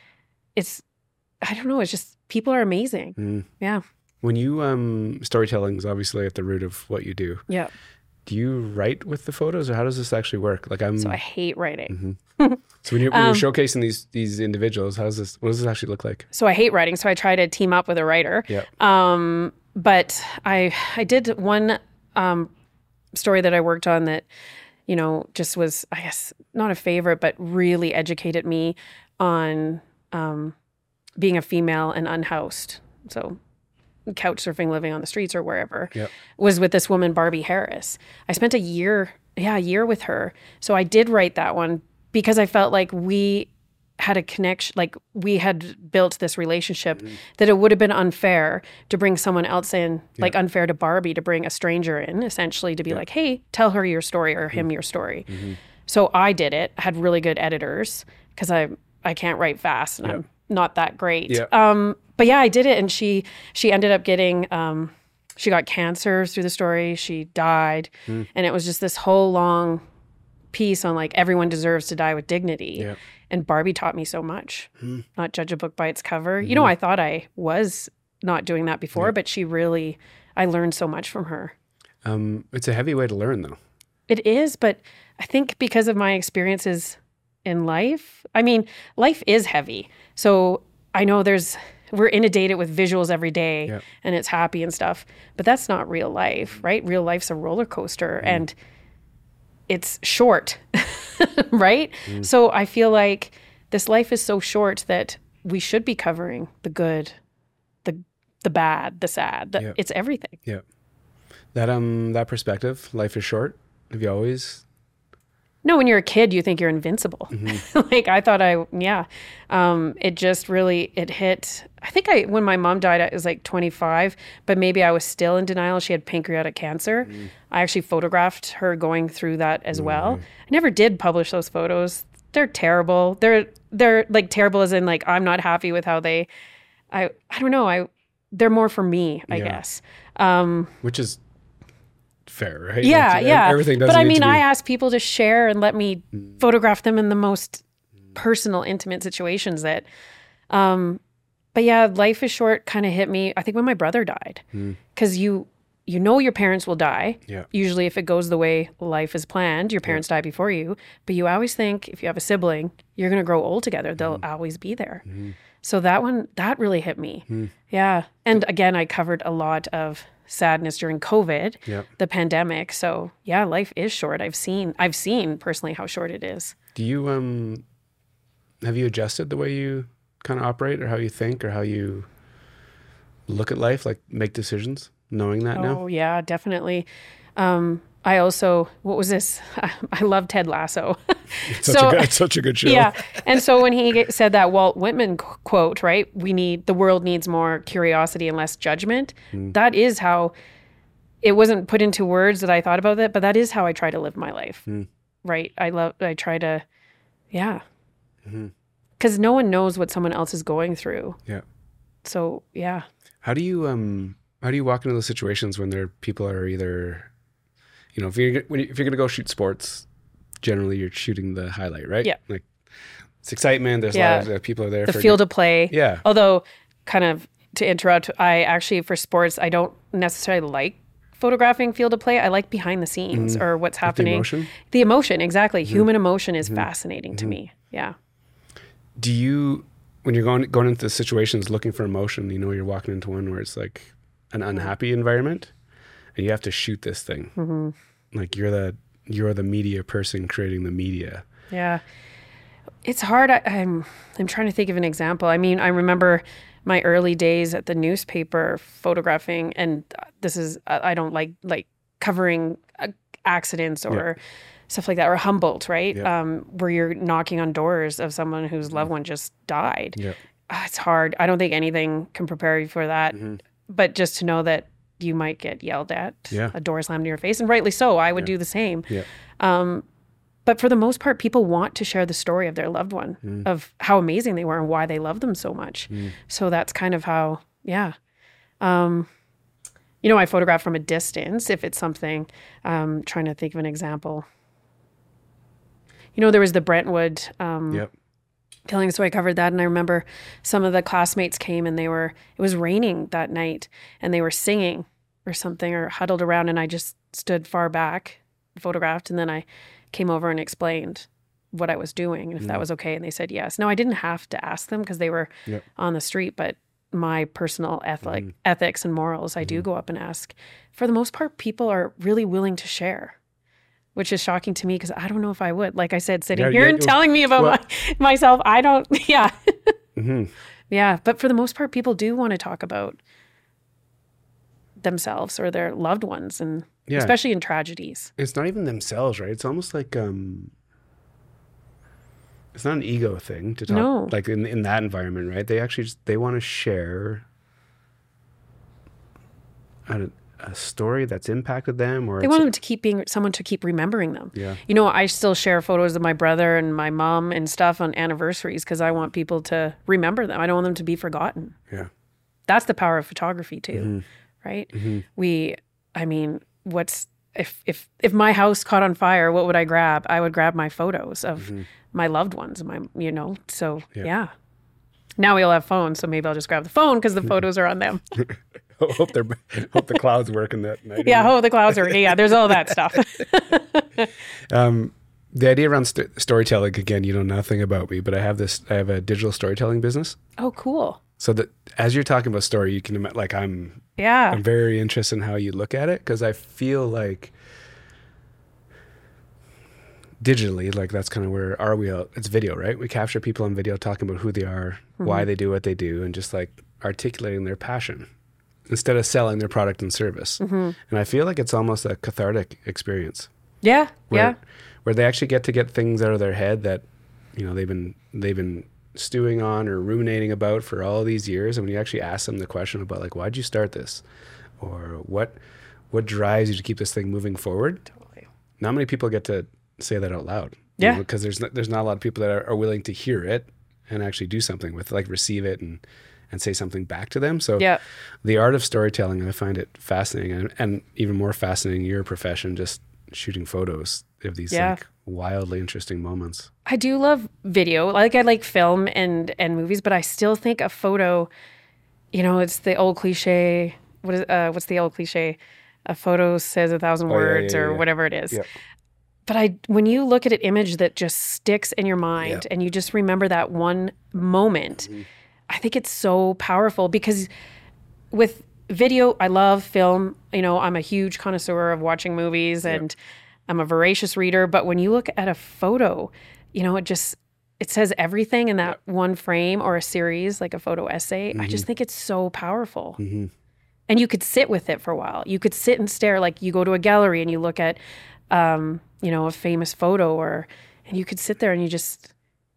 I don't know. It's just, people are amazing. Yeah. When you, storytelling is obviously at the root of what you do. Yeah. Do you write with the photos, or how does this actually work? So I hate writing. So when you're showcasing these individuals, what does this actually look like? So I hate writing. So I try to team up with a writer. Yeah. But I did one story that I worked on that, just was, I guess, not a favorite, but really educated me on being a female and unhoused. So couch surfing, living on the streets or wherever, was with this woman, Barbie Harris. I spent a year with her. So I did write that one because I felt like we had a connection, like we had built this relationship that it would have been unfair to bring someone else in, like unfair to Barbie to bring a stranger in, essentially to be like, hey, tell her your story or him your story. So I did it, had really good editors because I can't write fast and I'm not that great. But yeah, I did it, and she ended up getting, she got cancer through the story. She died, and it was just this whole long piece on like everyone deserves to die with dignity. And Barbie taught me so much. Not judge a book by its cover. I thought I was not doing that before, but I learned so much from her. It's a heavy way to learn, though. It is, but I think because of my experiences in life, life is heavy. So I know we're inundated with visuals every day and it's happy and stuff, but that's not real life, right? Real life's a roller coaster and it's short, right? So I feel like this life is so short that we should be covering the good, the bad, the sad, it's everything. Yeah. That perspective, life is short. Have you always... No, when you're a kid, you think you're invincible. Like I thought it just really, it hit, I think when my mom died, I was like 25, but maybe I was still in denial. She had pancreatic cancer. I actually photographed her going through that as well. I never did publish those photos. They're terrible. They're like terrible as in like, I'm not happy with how I don't know. They're more for me, I guess. Which is fair, right? Yeah, like, yeah. Everything doesn't but I asked people to share and let me photograph them in the most personal, intimate situations that, but yeah, life is short kind of hit me, I think when my brother died, because you know your parents will die. Usually if it goes the way life is planned, your parents die before you, but you always think if you have a sibling, you're going to grow old together. They'll always be there. So that really hit me. Yeah. And again, I covered a lot of sadness during COVID, the pandemic. So yeah, life is short. I've seen personally how short it is. Do you, have you adjusted the way you kind of operate or how you think or how you look at life, like make decisions, knowing that now? Oh yeah, definitely. I also, what was this? I love Ted Lasso. It's such a good show. Yeah. And so when he said that Walt Whitman quote, right? The world needs more curiosity and less judgment. That is how, it wasn't put into words that I thought about it, but that is how I try to live my life. Right. I try to, because no one knows what someone else is going through. Yeah. So, yeah. How do you walk into those situations when people are either, if you're going to go shoot sports, generally you're shooting the highlight, right? Yeah. Like it's excitement. There's a lot of people are there. The field of play. Yeah. Although, kind of to interrupt, I actually, for sports, I don't necessarily like photographing field of play. I like behind the scenes or what's happening. The emotion? The emotion, exactly. Human emotion is fascinating to me. Yeah. Do you, when you're going into situations looking for emotion, you're walking into one where it's like an unhappy environment and you have to shoot this thing. Like you're the media person creating the media. Yeah. It's hard. I'm trying to think of an example. I remember my early days at the newspaper photographing, and this is, I don't like covering accidents or stuff like that, or Humboldt, right? Where you're knocking on doors of someone whose loved one just died. It's hard. I don't think anything can prepare you for that. But just to know that you might get yelled at, a door slammed in your face, and rightly so. I would do the same. But for the most part, people want to share the story of their loved one, of how amazing they were and why they love them so much. So that's kind of how, I photograph from a distance if it's something. Trying to think of an example. There was the Brentwood Yep. killing, so I covered that, and I remember some of the classmates came, and it was raining that night, and they were singing or something, or huddled around, and I just stood far back, photographed, and then I came over and explained what I was doing and if that was okay, and they said yes. No, I didn't have to ask them because they were on the street, but my personal ethics and morals, I do go up and ask. For the most part, people are really willing to share, which is shocking to me because I don't know if I would. Like I said, sitting here and telling me about myself, I don't, Yeah, but for the most part, people do want to talk about themselves or their loved ones, and especially in tragedies. It's not even themselves, right? It's almost like it's not an ego thing to talk like in that environment, right? They actually they want to share a story that's impacted them, or they want them to keep being someone to keep remembering them. Yeah. I still share photos of my brother and my mom and stuff on anniversaries because I want people to remember them. I don't want them to be forgotten. Yeah. That's the power of photography too, right? What's if my house caught on fire, what would I grab? I would grab my photos of my loved ones, so yeah. Now we all have phones, so maybe I'll just grab the phone because the photos are on them. hope the clouds working that night. Yeah, the clouds are. Yeah, there's all that stuff. The idea around storytelling, again, you know nothing about me, but I have a digital storytelling business. Oh, cool. So that as you're talking about story, you can I'm very interested in how you look at it, because I feel like digitally, like that's kind of where it's video, right? We capture people on video talking about who they are, why they do what they do, and just like articulating their passion instead of selling their product and service. And I feel like it's almost a cathartic experience. Yeah. Where they actually get things out of their head that, they've been stewing on or ruminating about for all these years. And when you actually ask them the question about like, why'd you start this? Or what drives you to keep this thing moving forward? Totally. Not many people get to say that out loud. Yeah. Because there's not a lot of people that are willing to hear it and actually do something with it, like receive it and say something back to them. So the art of storytelling, I find it fascinating, and even more fascinating your profession, just shooting photos of these like wildly interesting moments. I do love video. Like I like film and movies, but I still think a photo, it's the old cliche. What's the old cliche? A photo says 1,000 words or whatever it is. Yeah. But when you look at an image that just sticks in your mind and you just remember that one moment, I think it's so powerful, because with video, I love film. I'm a huge connoisseur of watching movies and I'm a voracious reader. But when you look at a photo, it says everything in that one frame, or a series, like a photo essay. I just think it's so powerful. And you could sit with it for a while. You could sit and stare, like you go to a gallery and you look at, a famous photo, and you could sit there and you just,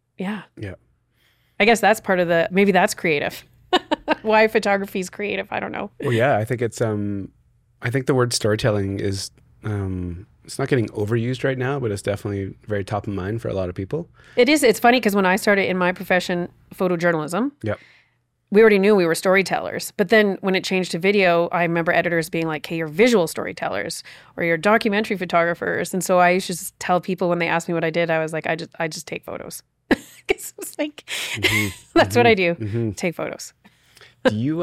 I guess that's part of maybe that's creative. Why photography is creative, I don't know. Well, yeah, I think it's, I think the word storytelling is, it's not getting overused right now, but it's definitely very top of mind for a lot of people. It is. It's funny because when I started in my profession, photojournalism, we already knew we were storytellers. But then when it changed to video, I remember editors being like, hey, you're visual storytellers or you're documentary photographers. And so I used to just tell people when they asked me what I did, I was like, I just take photos. Because it's like, that's what I do, take photos. Do you,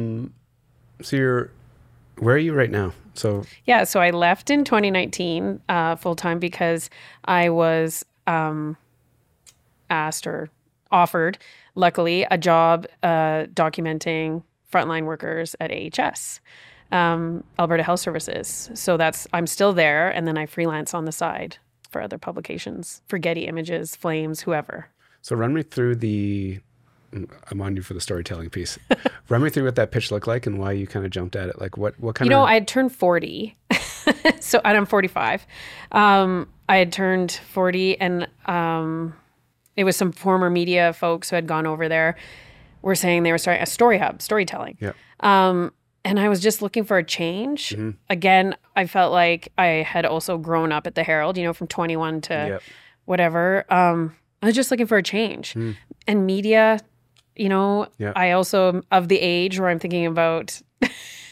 where are you right now? So I left in 2019 full-time because I was asked or offered, luckily, a job documenting frontline workers at AHS, Alberta Health Services. So I'm still there, and then I freelance on the side for other publications, for Getty Images, Flames, whoever. So run me through I'm on you for the storytelling piece. Run me through what that pitch looked like and why you kind of jumped at it. Like what kind of... I had turned 40. And I'm 45. I had turned 40, and it was some former media folks who had gone over there, were saying they were starting a story hub, storytelling. Yeah. And I was just looking for a change. Again, I felt like I had also grown up at the Herald, from 21 to whatever. I was just looking for a change. And media, I also am of the age where I'm thinking about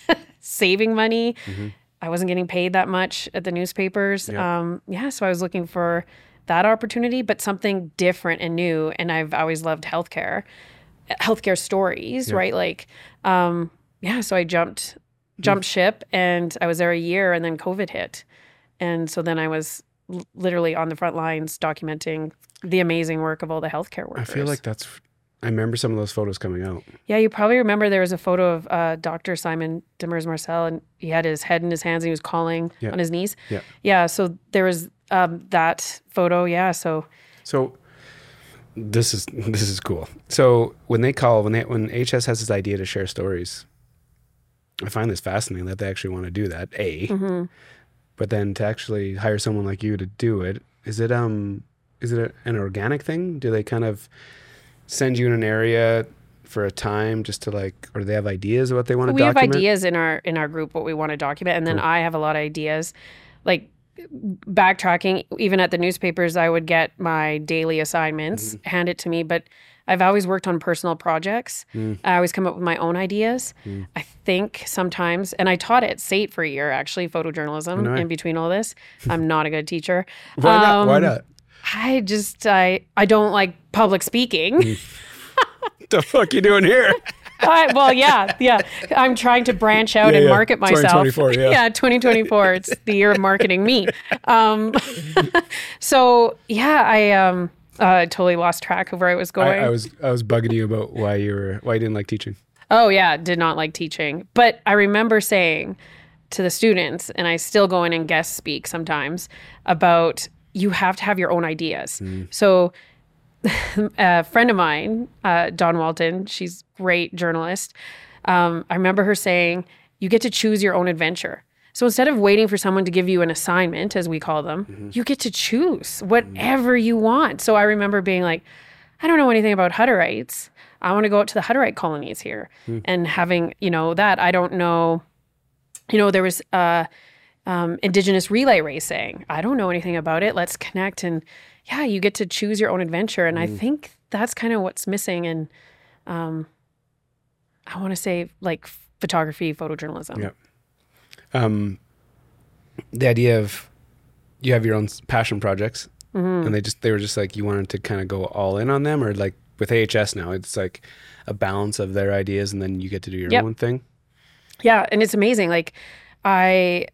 saving money. I wasn't getting paid that much at the newspapers. Yeah. So I was looking for that opportunity, but something different and new. And I've always loved healthcare stories, right? Like, so I jumped ship, and I was there a year, and then COVID hit. And so then I was literally on the front lines documenting the amazing work of all the healthcare workers. I feel like I remember some of those photos coming out. Yeah, you probably remember there was a photo of Dr. Simon Demers Marcel, and he had his head in his hands and he was calling on his knees. Yeah. Yeah, so there was that photo, So this is cool. So when HS has this idea to share stories, I find this fascinating that they actually want to do that. But then to actually hire someone like you to do it, is it an organic thing? Do they kind of send you in an area for a time just to or do they have ideas of what they want to document? We have ideas in our group what we want to document, and then I have a lot of ideas. Like backtracking, even at the newspapers, I would get my daily assignments, hand it to me, but I've always worked on personal projects. I always come up with my own ideas. I think sometimes, and I taught at SAIT for a year, actually, photojournalism in between all this. I'm not a good teacher. Why not? Why not? I don't like public speaking. What the fuck you doing here? I'm trying to branch out and market myself. 2024, 2024. It's the year of marketing me. I totally lost track of where I was going. I was bugging you about why you didn't like teaching. Oh yeah, did not like teaching. But I remember saying to the students, and I still go in and guest speak sometimes, about you have to have your own ideas. So a friend of mine, Dawn Walton, she's a great journalist. I remember her saying, you get to choose your own adventure. So instead of waiting for someone to give you an assignment, as we call them, you get to choose whatever you want. So I remember being like, I don't know anything about Hutterites. I want to go out to the Hutterite colonies here and having, that. I don't know, there was Indigenous relay racing. I don't know anything about it. Let's connect. And you get to choose your own adventure. And I think that's kind of what's missing in, I want to say, like photography, photojournalism. Yeah. The idea of you have your own passion projects, and they were just like, you wanted to kind of go all in on them, or like with AHS now, it's like a balance of their ideas, and then you get to do your own thing. Yeah, and it's amazing. Like I'm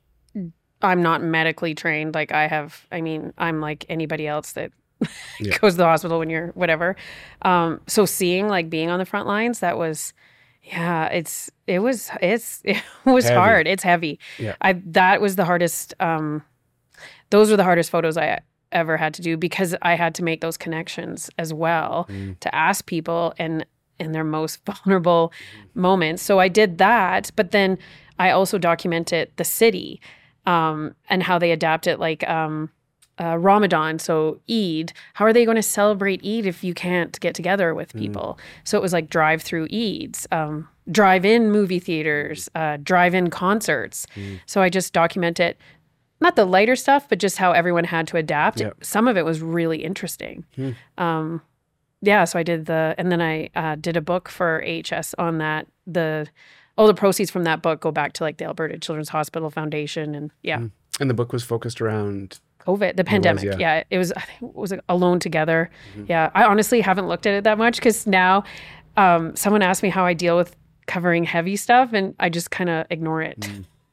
not medically trained. Like I'm like anybody else that goes to the hospital when you're whatever. So seeing like being on the front lines, that was. Yeah, it was heavy. Hard. It's heavy. Yeah. That was the hardest. Those were the hardest photos I ever had to do, because I had to make those connections as well to ask people and in their most vulnerable moments. So I did that, but then I also documented the city and how they adapt it, like Ramadan, so Eid. How are they going to celebrate Eid if you can't get together with people? So it was like drive-through Eids, drive-in movie theaters, drive-in concerts. So I just documented not the lighter stuff, but just how everyone had to adapt. Yep. Some of it was really interesting. So I did and then I did a book for AHS on that. All the proceeds from that book go back to like the Alberta Children's Hospital Foundation, and And the book was focused around COVID, the pandemic. It was, I think it was Alone Together. Yeah. I honestly haven't looked at it that much, because now someone asked me how I deal with covering heavy stuff, and I just kind of ignore it.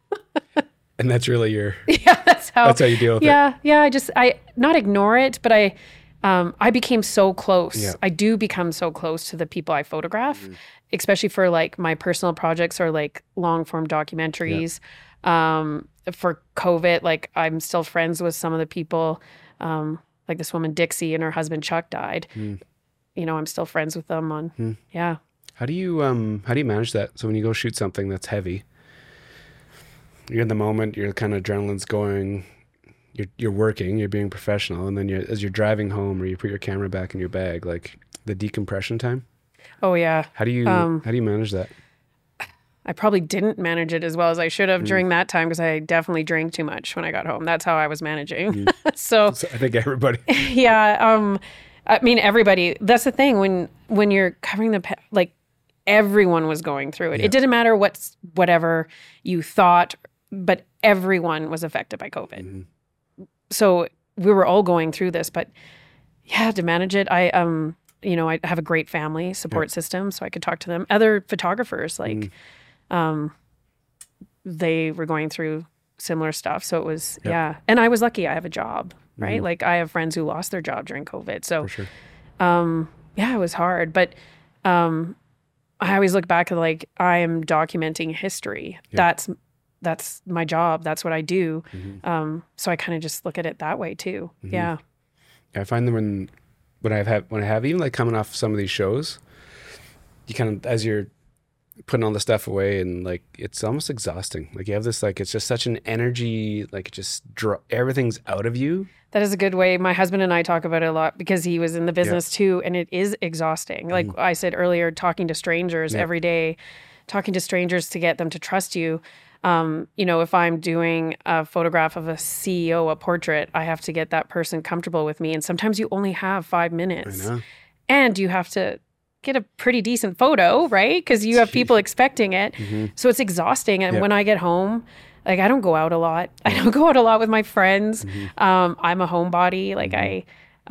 And that's really that's how you deal with it. Yeah. I not ignore it, but I became so close. Yeah. I do become so close to the people I photograph, especially for like my personal projects or like long form documentaries. For COVID, like I'm still friends with some of the people, like this woman Dixie and her husband Chuck died. I'm still friends with them on. How do you manage that? So when you go shoot something that's heavy, you're in the moment, your kind of adrenaline's going, you're working, you're being professional, and then as you're driving home or you put your camera back in your bag, like the decompression time. Oh yeah. How do you manage that? I probably didn't manage it as well as I should have during that time, because I definitely drank too much when I got home. That's how I was managing. So I think everybody. Yeah. I mean, everybody. That's the thing when you're covering everyone was going through it. Yeah. It didn't matter whatever you thought, but everyone was affected by COVID. Mm-hmm. So we were all going through this, but yeah, to manage it, I have a great family support system, so I could talk to them. Other photographers, like, they were going through similar stuff. So it was, and I was lucky. I have a job, right? Mm-hmm. Like I have friends who lost their job during COVID. So, For sure. it was hard, but I always look back at like, I am documenting history. Yeah. That's my job. That's what I do. Mm-hmm. So I kind of just look at it that way too. Mm-hmm. Yeah. I find that when I have even like coming off some of these shows, you kind of, as you're putting all the stuff away, and like it's almost exhausting. Like you have this, like it's just such an energy, like it just everything's out of you. That is a good way. My husband and I talk about it a lot because he was in the business too, and it is exhausting. Like I said earlier, talking to strangers every day, talking to strangers to get them to trust you. If I'm doing a photograph of a CEO, a portrait, I have to get that person comfortable with me. And sometimes you only have 5 minutes. I know. And you have to get a pretty decent photo, right? Because you have people expecting it. So it's exhausting. And when I get home, like I don't go out a lot. I don't go out a lot with my friends. I'm a homebody. Like I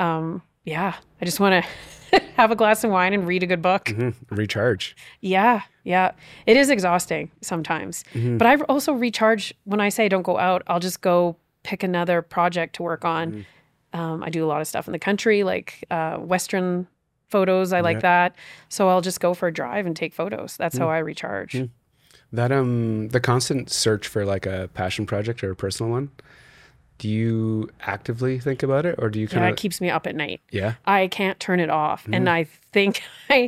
just want to have a glass of wine and read a good book. Recharge. Yeah. It is exhausting sometimes. But I also recharge when I say don't go out. I'll just go pick another project to work on. I do a lot of stuff in the country, like Western photos. I like that. So I'll just go for a drive and take photos. That's how I recharge. That the constant search for like a passion project or a personal one, do you actively think about it, or do you kind of... it keeps me up at night. Yeah. I can't turn it off. And I think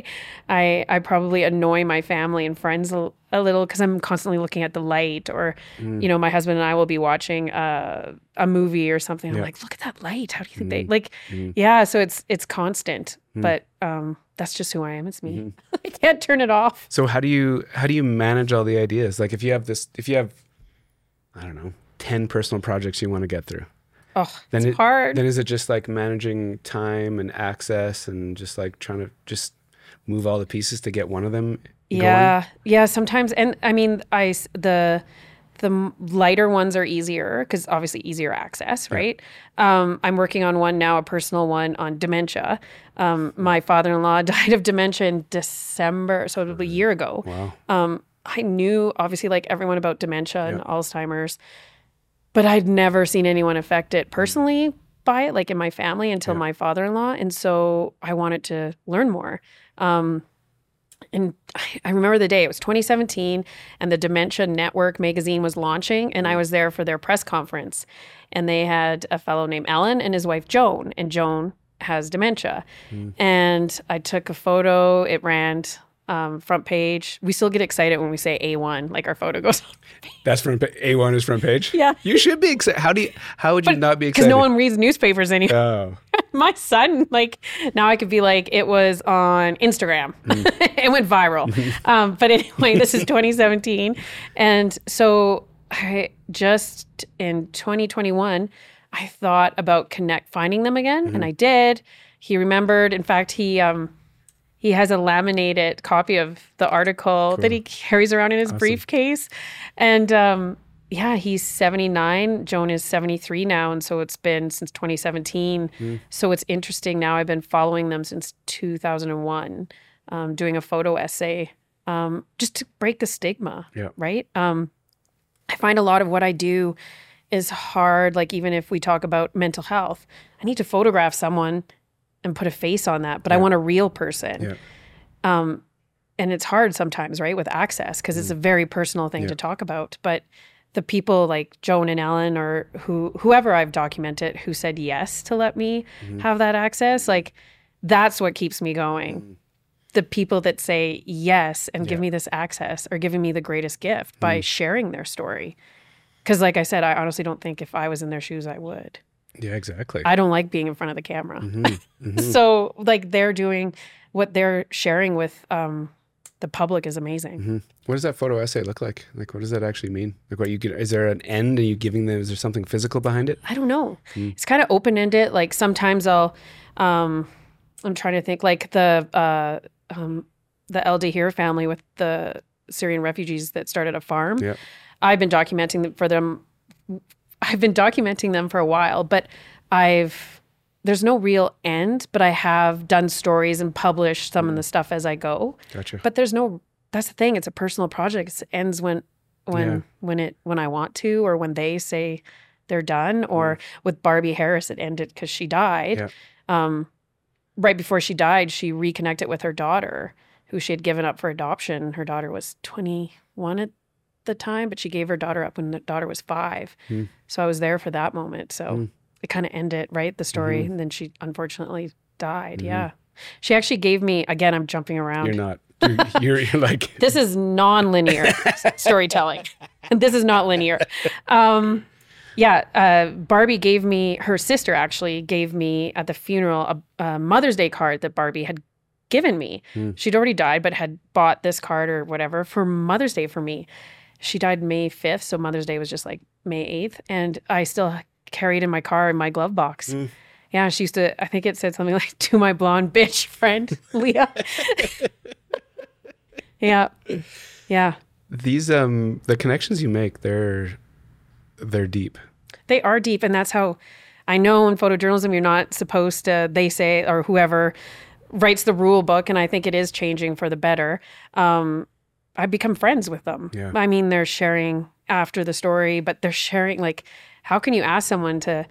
I probably annoy my family and friends a little because I'm constantly looking at the light, or, my husband and I will be watching a movie or something. I'm like, look at that light. How do you think they like, so it's constant, but that's just who I am. It's me. I can't turn it off. So how do you manage all the ideas? Like if you have, I don't know, 10 personal projects you want to get through. Then it's hard. Then is it just like managing time and access and just like trying to just move all the pieces to get one of them going? Yeah, sometimes. And I mean, the lighter ones are easier because obviously easier access, right? I'm working on one now, a personal one on dementia. My father-in-law died of dementia in December, so it was a year ago. Wow. I knew obviously like everyone about dementia and Alzheimer's, but I'd never seen anyone affected personally by it, like in my family, until my father-in-law. And so I wanted to learn more. And I remember the day, it was 2017, and the Dementia Network magazine was launching, and I was there for their press conference. And they had a fellow named Alan and his wife Joan, and Joan has dementia. And I took a photo. It ran front page. We still get excited when we say A1, like our photo goes on. That's A1 is front page? Yeah. You should be excited. How would you not be excited? Because no one reads newspapers anymore. Oh. My son, like, now I could be like, it was on Instagram. It went viral. But anyway, this is 2017. And so I just in 2021, I thought about finding them again. And I did. He remembered. In fact, he has a laminated copy of the article that he carries around in his briefcase. And he's 79. Joan is 73 now. And so it's been since 2017. So it's interesting now. I've been following them since 2001, doing a photo essay just to break the stigma, right? I find a lot of what I do is hard. Like even if we talk about mental health, I need to photograph someone and put a face on that, but I want a real person. And it's hard sometimes, right, with access, because it's a very personal thing to talk about. But the people like Joan and Ellen, or whoever I've documented who said yes to let me have that access, like that's what keeps me going. The people that say yes and give me this access are giving me the greatest gift by sharing their story. Because like I said, I honestly don't think if I was in their shoes, I would. Yeah, exactly. I don't like being in front of the camera. So like they're doing what they're sharing with the public is amazing. What does that photo essay look like? Like, what does that actually mean? Like, is there an end? Are you giving them? Is there something physical behind it? I don't know. It's kind of open ended. Like sometimes I'm trying to think. Like the the El Dahir family with the Syrian refugees that started a farm. Yeah. I've been documenting them for them. I've been documenting them for a while, but there's no real end, but I have done stories and published some of the stuff as I go. Gotcha. But that's the thing. It's a personal project. It ends when I want to, or when they say they're done. Or with Barbie Harris, it ended because she died. Yeah. Right before she died, she reconnected with her daughter, who she had given up for adoption. Her daughter was 21 at the time, but she gave her daughter up when the daughter was 5. So I was there for that moment. So it kind of ended, right? The story. And then she unfortunately died. Yeah. She actually gave me, again, I'm jumping around. You're not. You're like... This is non-linear storytelling. This is not linear. Barbie gave me, her sister actually gave me at the funeral a Mother's Day card that Barbie had given me. She'd already died, but had bought this card or whatever for Mother's Day for me. She died May 5th, so Mother's Day was just like May 8th. And I still carried in my car in my glove box. Yeah, she used to, I think it said something like, to my blonde bitch friend, Leah. Yeah. These, the connections you make, they're deep. They are deep. And that's how I know in photojournalism, you're not supposed to, they say, or whoever writes the rule book, and I think it is changing for the better. I've become friends with them. Yeah. I mean, they're sharing after the story, but they're sharing, like, how can you ask someone to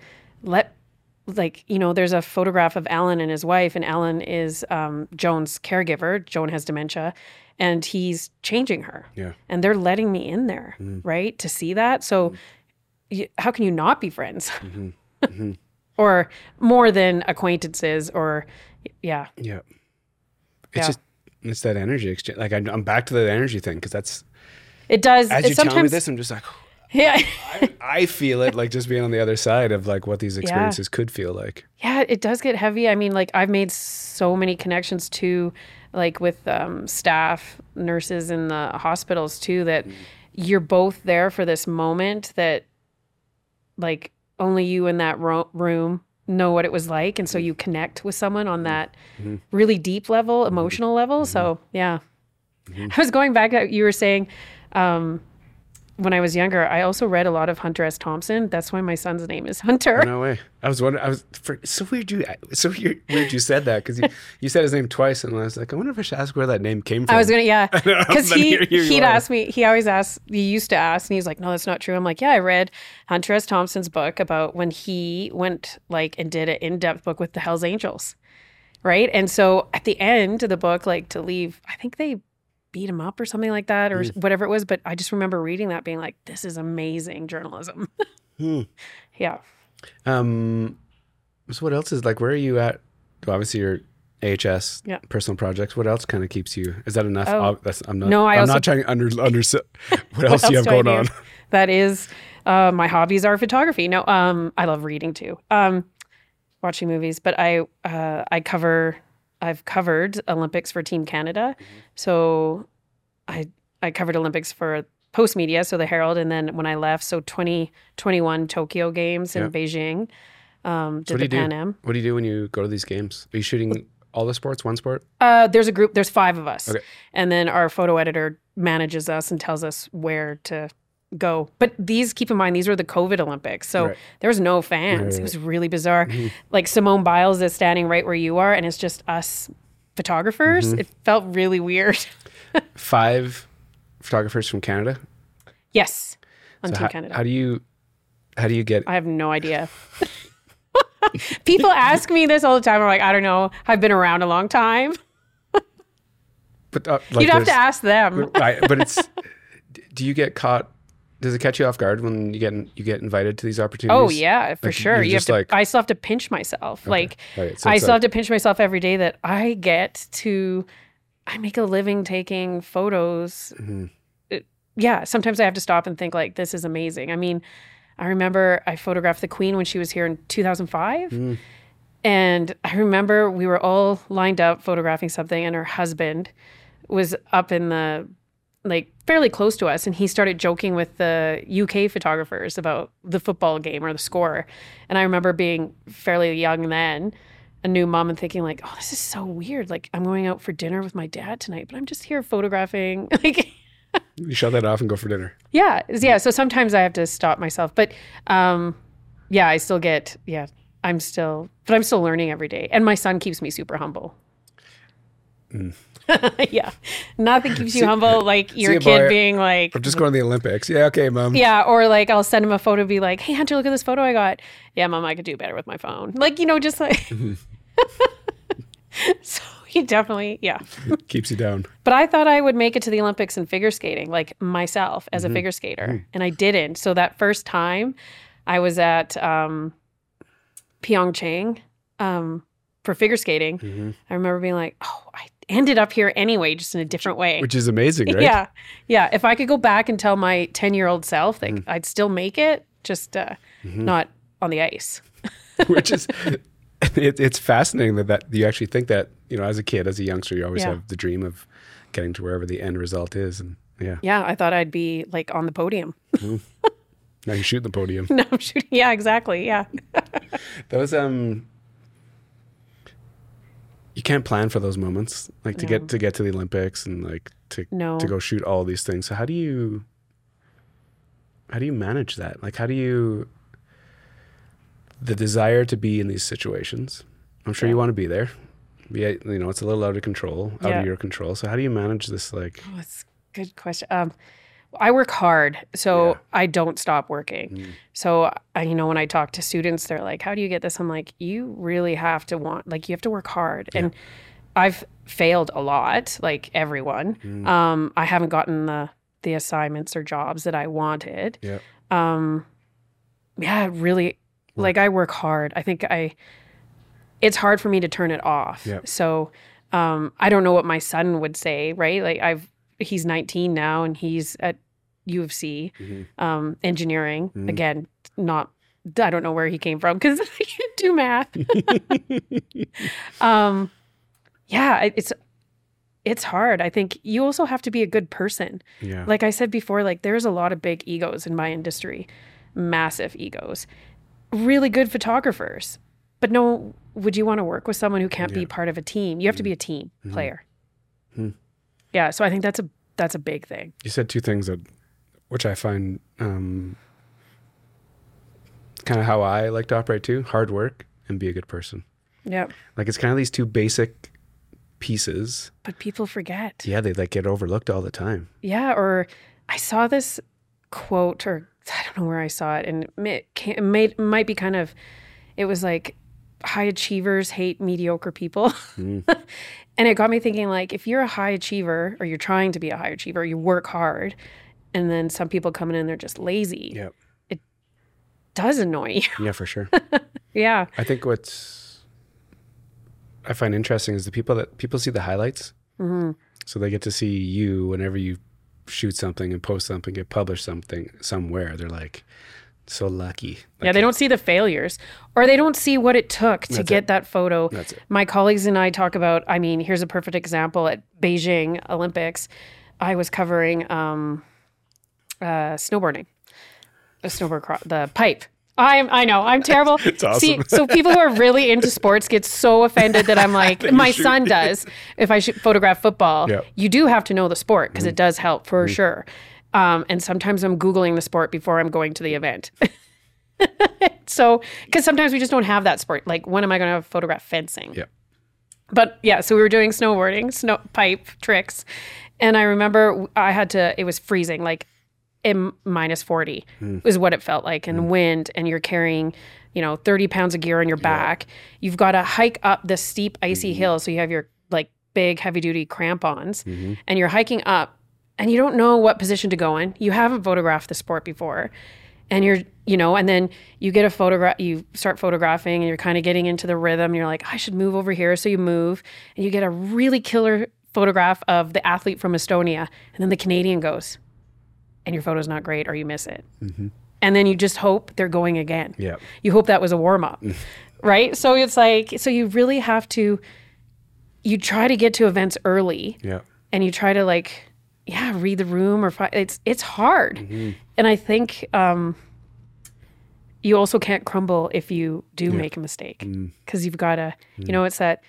there's a photograph of Alan and his wife, and Alan is Joan's caregiver. Joan has dementia, and he's changing her. Yeah. And they're letting me in there, right, to see that. So how can you not be friends? Or more than acquaintances, or, yeah. Yeah. It's that energy exchange. Like, I'm back to that energy thing, because that's... It does. As you tell me this, I'm just like... Yeah. I feel it, like, just being on the other side of, like, what these experiences could feel like. Yeah, it does get heavy. I mean, like, I've made so many connections too, like with staff, nurses in the hospitals too, that you're both there for this moment that, like, only you in that room know what it was like. And so you connect with someone on that really deep level, emotional level. So, yeah. I was going back, you were saying... when I was younger, I also read a lot of Hunter S. Thompson. That's why my son's name is Hunter. No way. I was wondering. So weird you said that, because you said his name twice, and I was like, I wonder if I should ask where that name came from. I was gonna, yeah, because he'd ask me. He always asked. He used to ask, and he's like, no, that's not true. I'm like, yeah, I read Hunter S. Thompson's book about when he went and did an in-depth book with the Hells Angels, right? And so at the end of the book, like, to leave, I think they beat him up or something like that, or whatever it was. But I just remember reading that, being like, this is amazing journalism. Yeah. So what else is, like, where are you at? Well, obviously your AHS, personal projects. What else kind of keeps you? Is that enough? I'm not trying to what else do you have going on? That is, my hobbies are photography. No, I love reading too. Watching movies, but I've covered Olympics for Team Canada. So I covered Olympics for Postmedia, so the Herald. And then when I left, so 2021 Tokyo Games in Beijing, did the Pan Am. What do you do when you go to these games? Are you shooting all the sports, one sport? There's a group, there's 5 of us. Okay. And then our photo editor manages us and tells us where to go. But keep in mind, these were the COVID Olympics. So there was no fans. It was really bizarre. Like, Simone Biles is standing right where you are, and it's just us photographers. It felt really weird. 5 photographers from Canada? Yes. On Team Canada. How do you get... I have no idea. People ask me this all the time. I'm like, I don't know. I've been around a long time. But you'd have to ask them. But it's... Do you get caught... Does it catch you off guard when you get invited to these opportunities? Oh yeah, for sure. You have to. I still have to pinch myself. Okay. I still have to pinch myself every day that I make a living taking photos. Sometimes I have to stop and think, like, this is amazing. I mean, I remember I photographed the Queen when she was here in 2005, and I remember we were all lined up photographing something, and her husband was up in the, like, fairly close to us, and he started joking with the UK photographers about the football game or the score. And I remember being fairly young then, a new mom and thinking like, oh, this is so weird. Like I'm going out for dinner with my dad tonight, but I'm just here photographing. Like, You shut that off and go for dinner. yeah. So sometimes I have to stop myself, but I still get, I'm still learning every day. And my son keeps me super humble. Yeah. Nothing keeps you humble like your kid being like, I'm just going to the Olympics. Yeah, okay, Mom. yeah, or like I'll send him a photo, be like, hey, Hunter, look at this photo I got. Yeah, Mom, I could do better with my phone. Like, just like, so he definitely, Keeps you down. But I thought I would make it to the Olympics in figure skating, like myself as a figure skater. And I didn't. So that first time I was at Pyeongchang for figure skating, I remember being like, oh, I ended up here anyway, just in a different way. Which is amazing, right? Yeah. If I could go back and tell my 10-year-old self that I'd still make it, just not on the ice. Which is, it's fascinating that you actually think that, as a kid, as a youngster, you always have the dream of getting to wherever the end result is. And yeah, I thought I'd be like on the podium. Now you shoot the podium. No, I'm shooting. Yeah, exactly. Yeah. Those, you can't plan for those moments, like to get to the Olympics and like to go shoot all these things. So how do you manage that? Like, the desire to be in these situations? I'm sure you want to be there. It's a little out of control, out of your control. So how do you manage this? Like, oh, that's a good question. I work hard, so I don't stop working. So, when I talk to students, they're like, how do you get this? I'm like, you really have to you have to work hard. Yeah. And I've failed a lot, like everyone. I haven't gotten the assignments or jobs that I wanted. Yeah. Really, like I work hard. I think it's hard for me to turn it off. Yeah. So, I don't know what my son would say, right? Like he's 19 now and he's at U of C, engineering. Again, I don't know where he came from because I can't do math. It's hard. I think you also have to be a good person. Yeah. Like I said before, like there's a lot of big egos in my industry, massive egos, really good photographers. But no, would you want to work with someone who can't be part of a team? You have to be a team player. Yeah, so I think that's a big thing. You said two things which I find kind of how I like to operate too: hard work and be a good person. Yeah. Like it's kind of these two basic pieces. But people forget. Yeah, they like get overlooked all the time. Yeah, or I saw this quote, or I don't know where I saw it, and it might be kind of, it was like, high achievers hate mediocre people. And it got me thinking, like, if you're a high achiever or you're trying to be a high achiever, you work hard, and then some people come in and they're just lazy. Yeah. It does annoy you. Yeah, for sure. Yeah. I think I find interesting is the people see the highlights. So they get to see you whenever you shoot something and post something, get published something somewhere. They're like, so lucky. Yeah, they don't see the failures, or they don't see what it took to get that photo. That's it. My colleagues and I talk about, here's a perfect example. At Beijing Olympics, I was covering snowboarding, the pipe. I know, I'm terrible. It's awesome. See, so people who are really into sports get so offended that I'm like, my son does. If I photograph football, you do have to know the sport because it does help for sure. And sometimes I'm Googling the sport before I'm going to the event. So, because sometimes we just don't have that sport. Like, when am I going to photograph fencing? Yeah. But yeah, so we were doing snowboarding, snow pipe tricks. And I remember it was freezing, like in -40 is what it felt like, and wind, and you're carrying, 30 pounds of gear on your back. You've got to hike up this steep, icy hill. So you have your like big heavy duty crampons and you're hiking up. And you don't know what position to go in. You haven't photographed the sport before. And and then you get a photograph, you start photographing and you're kind of getting into the rhythm. You're like, I should move over here. So you move and you get a really killer photograph of the athlete from Estonia. And then the Canadian goes and your photo's not great or you miss it. And then you just hope they're going again. Yeah. You hope that was a warm up, right? So it's like, so you really have to, you try to get to events early and you try to read the room, or it's hard. And I think you also can't crumble if you do make a mistake, because you've got to, it's that,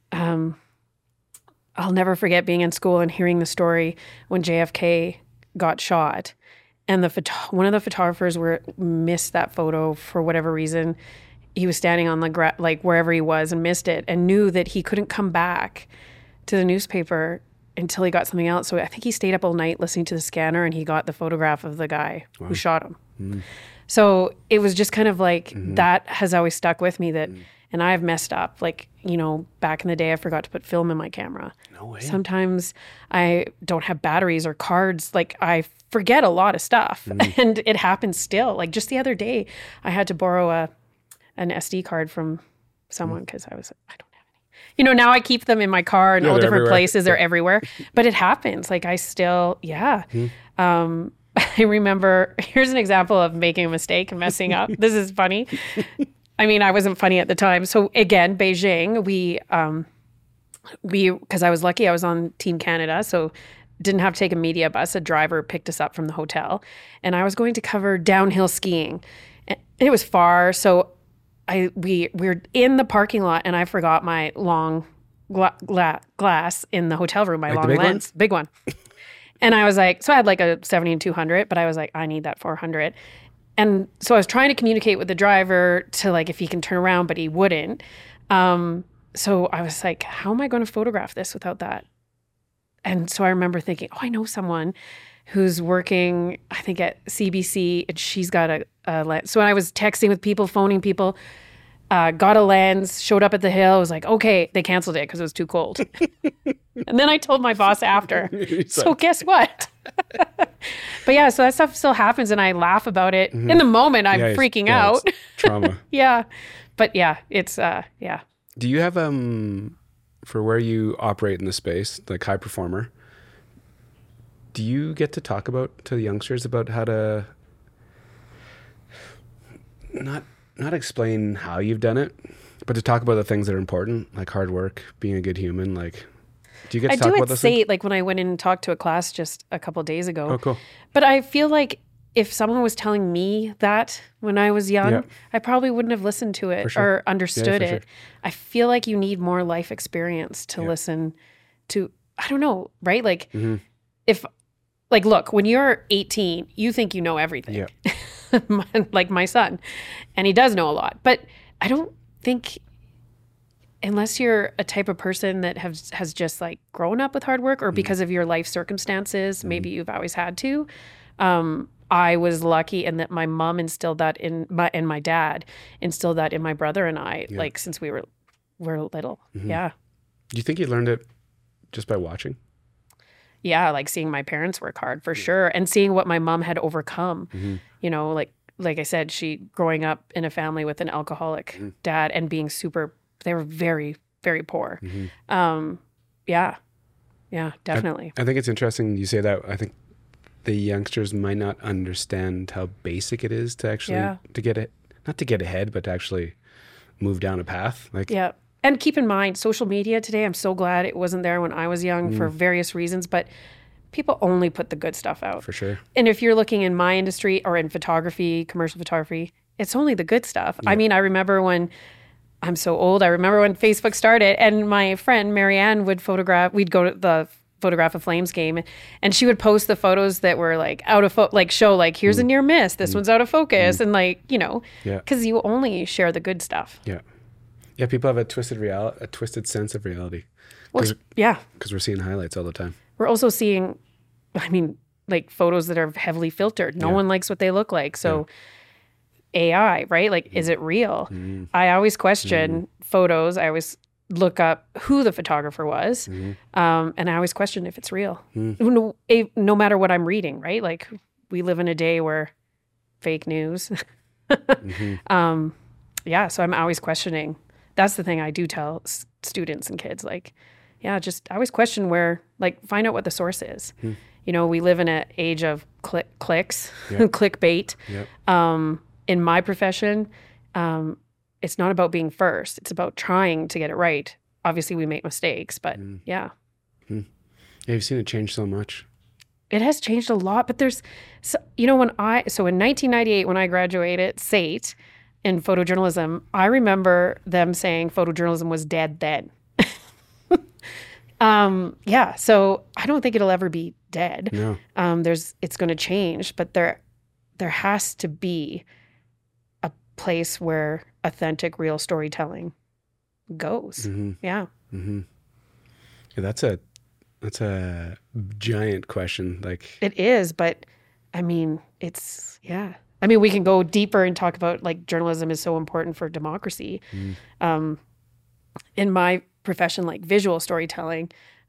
I'll never forget being in school and hearing the story when JFK got shot, and one of the photographers missed that photo for whatever reason. He was standing on the like wherever he was and missed it, and knew that he couldn't come back to the newspaper until he got something else. So I think he stayed up all night listening to the scanner, and he got the photograph of the guy who shot him. So it was just kind of like, that has always stuck with me, that, and I've messed up. Like, back in the day, I forgot to put film in my camera. No way. Sometimes I don't have batteries or cards. Like, I forget a lot of stuff, and it happens still. Like, just the other day, I had to borrow an SD card from someone because I don't have any. Now I keep them in my car in all different everywhere. places. They're everywhere. But it happens. Like, I still, I remember, here's an example of making a mistake and messing up. This is funny. I mean, I wasn't funny at the time. So again, Beijing, we, because I was lucky, I was on Team Canada, so didn't have to take a media bus. A driver picked us up from the hotel, and I was going to cover downhill skiing. And it was far, so we were in the parking lot, and I forgot my long glass in the hotel room, my Like long the big lens, big one. And I was like, so I had like a 70-200, but I was like, I need that 400. And so I was trying to communicate with the driver to, like, if he can turn around, but he wouldn't. So I was like, how am I going to photograph this without that? And so I remember thinking, I know someone who's working, I think at CBC, and she's got a lens. So I was texting with people, phoning people, got a lens, showed up at the hill. I was like, okay, they canceled it because it was too cold. And then I told my boss after. So guess what? But yeah, so that stuff still happens, and I laugh about it. In the moment, I'm freaking out. It's trauma. Yeah. But yeah, it's, yeah. Do you have, for where you operate in the space, like high performer, do you get to talk to the youngsters about how to not explain how you've done it, but to talk about the things that are important, like hard work, being a good human? Like, do you get to talk about those things? Like when I went in and talked to a class just a couple of days ago. Oh, cool. But I feel like if someone was telling me that when I was young, I probably wouldn't have listened to it or understood it. Sure. I feel like you need more life experience to listen to, I don't know, right? Like if, like, look, when you're 18, you think you know everything. Yeah. Like my son, and he does know a lot, but I don't think, unless you're a type of person that has just like grown up with hard work, or because of your life circumstances, maybe you've always had to. I was lucky in that my mom instilled that and my dad instilled that in my brother and I, like since we were little. Yeah. Do you think you learned it just by watching? Yeah, like seeing my parents work hard for sure, and seeing what my mom had overcome. You know, like I said, she growing up in a family with an alcoholic dad and being they were very, very poor. Yeah, definitely. I think it's interesting you say that. I think the youngsters might not understand how basic it is to actually to get it, not to get ahead, but to actually move down a path. Like, yeah. And keep in mind, social media today, I'm so glad it wasn't there when I was young for various reasons, but people only put the good stuff out. For sure. And if you're looking in my industry or in photography, commercial photography, it's only the good stuff. Yeah. I mean, I remember when, I'm so old, I remember when Facebook started, and my friend Marianne would we'd go to the Photograph a Flames game, and she would post the photos that were like out of like show, like, here's a near miss, this one's out of focus, and like, you know, because you only share the good stuff. Yeah. Yeah, people have a twisted sense of reality. Well, because we're seeing highlights all the time. We're also seeing, I mean, like photos that are heavily filtered. No one likes what they look like. So AI, right? Like, is it real? I always question photos. I always look up who the photographer was. And I always question if it's real. No matter what I'm reading, right? Like, we live in a day where fake news. Yeah, so I'm always questioning. That's the thing I do tell students and kids, like, just always question find out what the source is. You know, we live in an age of clicks, clickbait. In my profession, it's not about being first. It's about trying to get it right. Obviously, we make mistakes, but yeah. Yeah, you've seen it change so much. It has changed a lot, but there's, so, in 1998, when I graduated SAIT in photojournalism, I remember them saying photojournalism was dead then. So I don't think it'll ever be dead. No. It's going to change, but there has to be a place where authentic, real storytelling goes. Mm-hmm. Yeah. Mm-hmm. Yeah, that's a giant question. Like, It is, but I mean, it's, yeah. I mean, we can go deeper and talk about like journalism is so important for democracy. In my profession, like visual storytelling,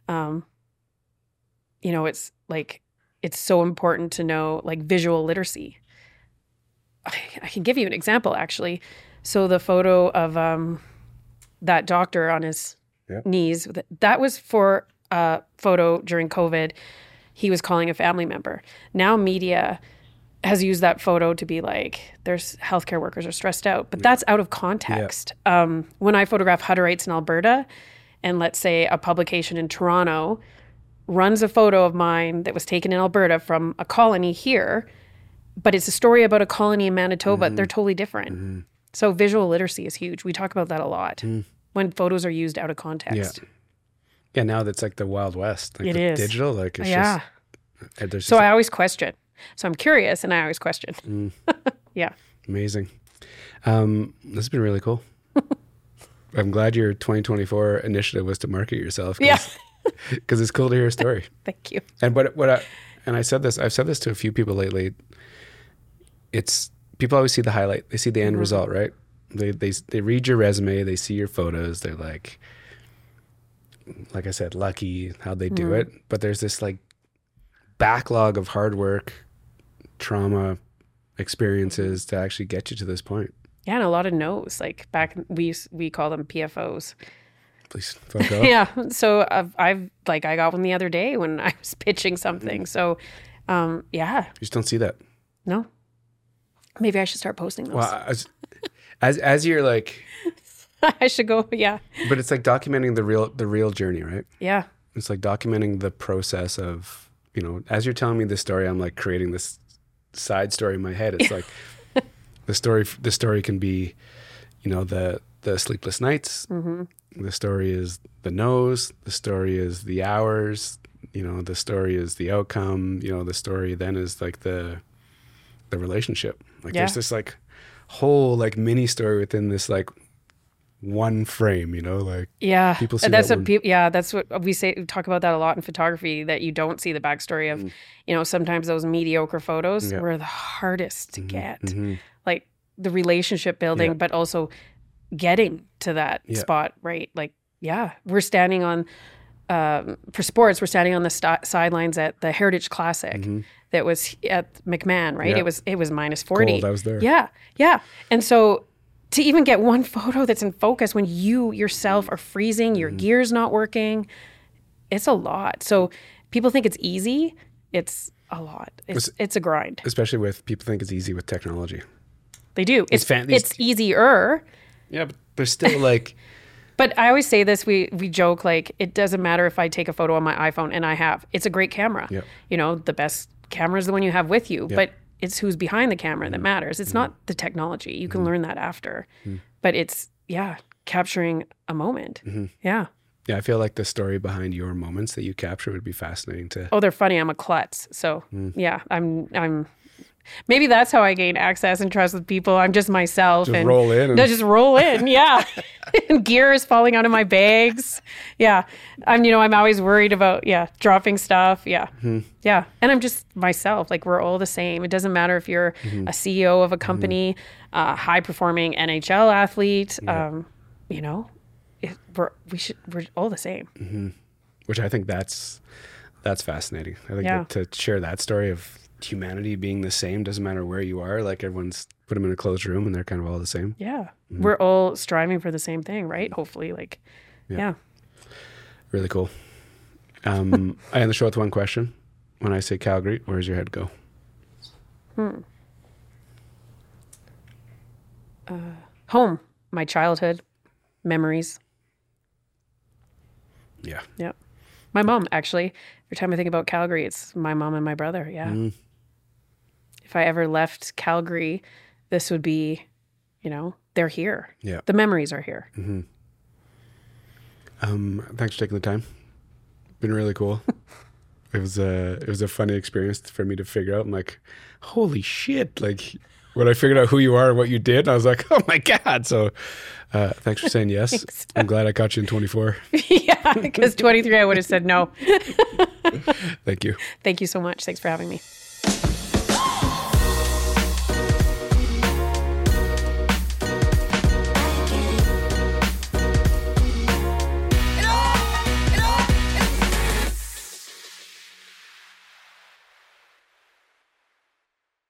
it's like, it's so important to know like visual literacy. I can give you an example, actually. So the photo of that doctor on his knees, that was for a photo during COVID. He was calling a family member. Now media has used that photo to be like, there's healthcare workers are stressed out, but that's out of context. When I photograph Hutterites in Alberta, and let's say a publication in Toronto runs a photo of mine that was taken in Alberta from a colony here, but it's a story about a colony in Manitoba. They're totally different. So visual literacy is huge. We talk about that a lot when photos are used out of context. Yeah, now that's like the Wild West. Like It the is. digital, like it's just So I always question. So I'm curious and I always question. Yeah. amazing. This has been really cool. I'm glad your 2024 initiative was to market yourself. Yeah. Because it's cool to hear a story. Thank you. And I've said this to a few people lately. It's people always see the highlight. They see the end result, right? They read your resume, they see your photos, they're like I said, lucky how they do it. But there's this like backlog of hard work, trauma, experiences to actually get you to this point. Yeah, and a lot of no's. Like back, we call them PFOs. Please fuck off. Yeah. So I got one the other day when I was pitching something. So, yeah. You just don't see that. No. Maybe I should start posting those. Well, as you're like, I should go. Yeah. but it's like documenting the real journey, right? Yeah. It's like documenting the process of, as you're telling me this story, I'm like creating this side story in my head. It's like the story can be, the sleepless nights. The story is the no's. The story is the hours. The story is the outcome. The story then is like the relationship. Like there's this like whole like mini story within this like one frame, like people see that's that what people, that's what we say. We talk about that a lot in photography, that you don't see the backstory of, sometimes those mediocre photos were the hardest to get, like the relationship building, but also getting to that spot, right? Like, we're standing on, for sports, we're standing on the sidelines at the Heritage Classic that was at McMahon, right? Yeah. It was minus 40. Cold, I was there. Yeah. And so to even get one photo that's in focus when you yourself are freezing, your gear's not working, it's a lot. So people think it's easy. It's a lot. It's a grind. Especially with people think it's easy with technology. They do. It's easier. Yeah, but there's still like... But I always say this, we joke, like, it doesn't matter if I take a photo on my iPhone, and it's a great camera. Yep. The best camera is the one you have with you, but it's who's behind the camera that matters. It's not the technology. You can learn that after. But it's, capturing a moment. Yeah. Yeah, I feel like the story behind your moments that you capture would be fascinating to... Oh, they're funny. I'm a klutz. So, I'm... Maybe that's how I gain access and trust with people. I'm just myself. Just roll in. Just roll in, yeah. And gear is falling out of my bags. Yeah. I'm always worried about, dropping stuff. Yeah. Yeah. And I'm just myself. Like, we're all the same. It doesn't matter if you're a CEO of a company, a high-performing NHL athlete, we're all the same. Which I think that's fascinating. I think that to share that story of humanity being the same, doesn't matter where you are, like everyone's put them in a closed room and they're kind of all the same. We're all striving for the same thing, right? Hopefully, like really cool. I end the show with one question. When I say Calgary, where does your head go? Home, my childhood memories. Yeah. Yep. My mom, actually. Every time I think about Calgary, it's my mom and my brother. Yeah. If I ever left Calgary, this would be, they're here. Yeah. The memories are here. Thanks for taking the time. Been really cool. It was a funny experience for me to figure out. I'm like, holy shit. Like when I figured out who you are and what you did, I was like, oh my God. So thanks for saying yes. Thanks. I'm glad I caught you in 24. Yeah, because 23, I would have said no. Thank you. Thank you so much. Thanks for having me.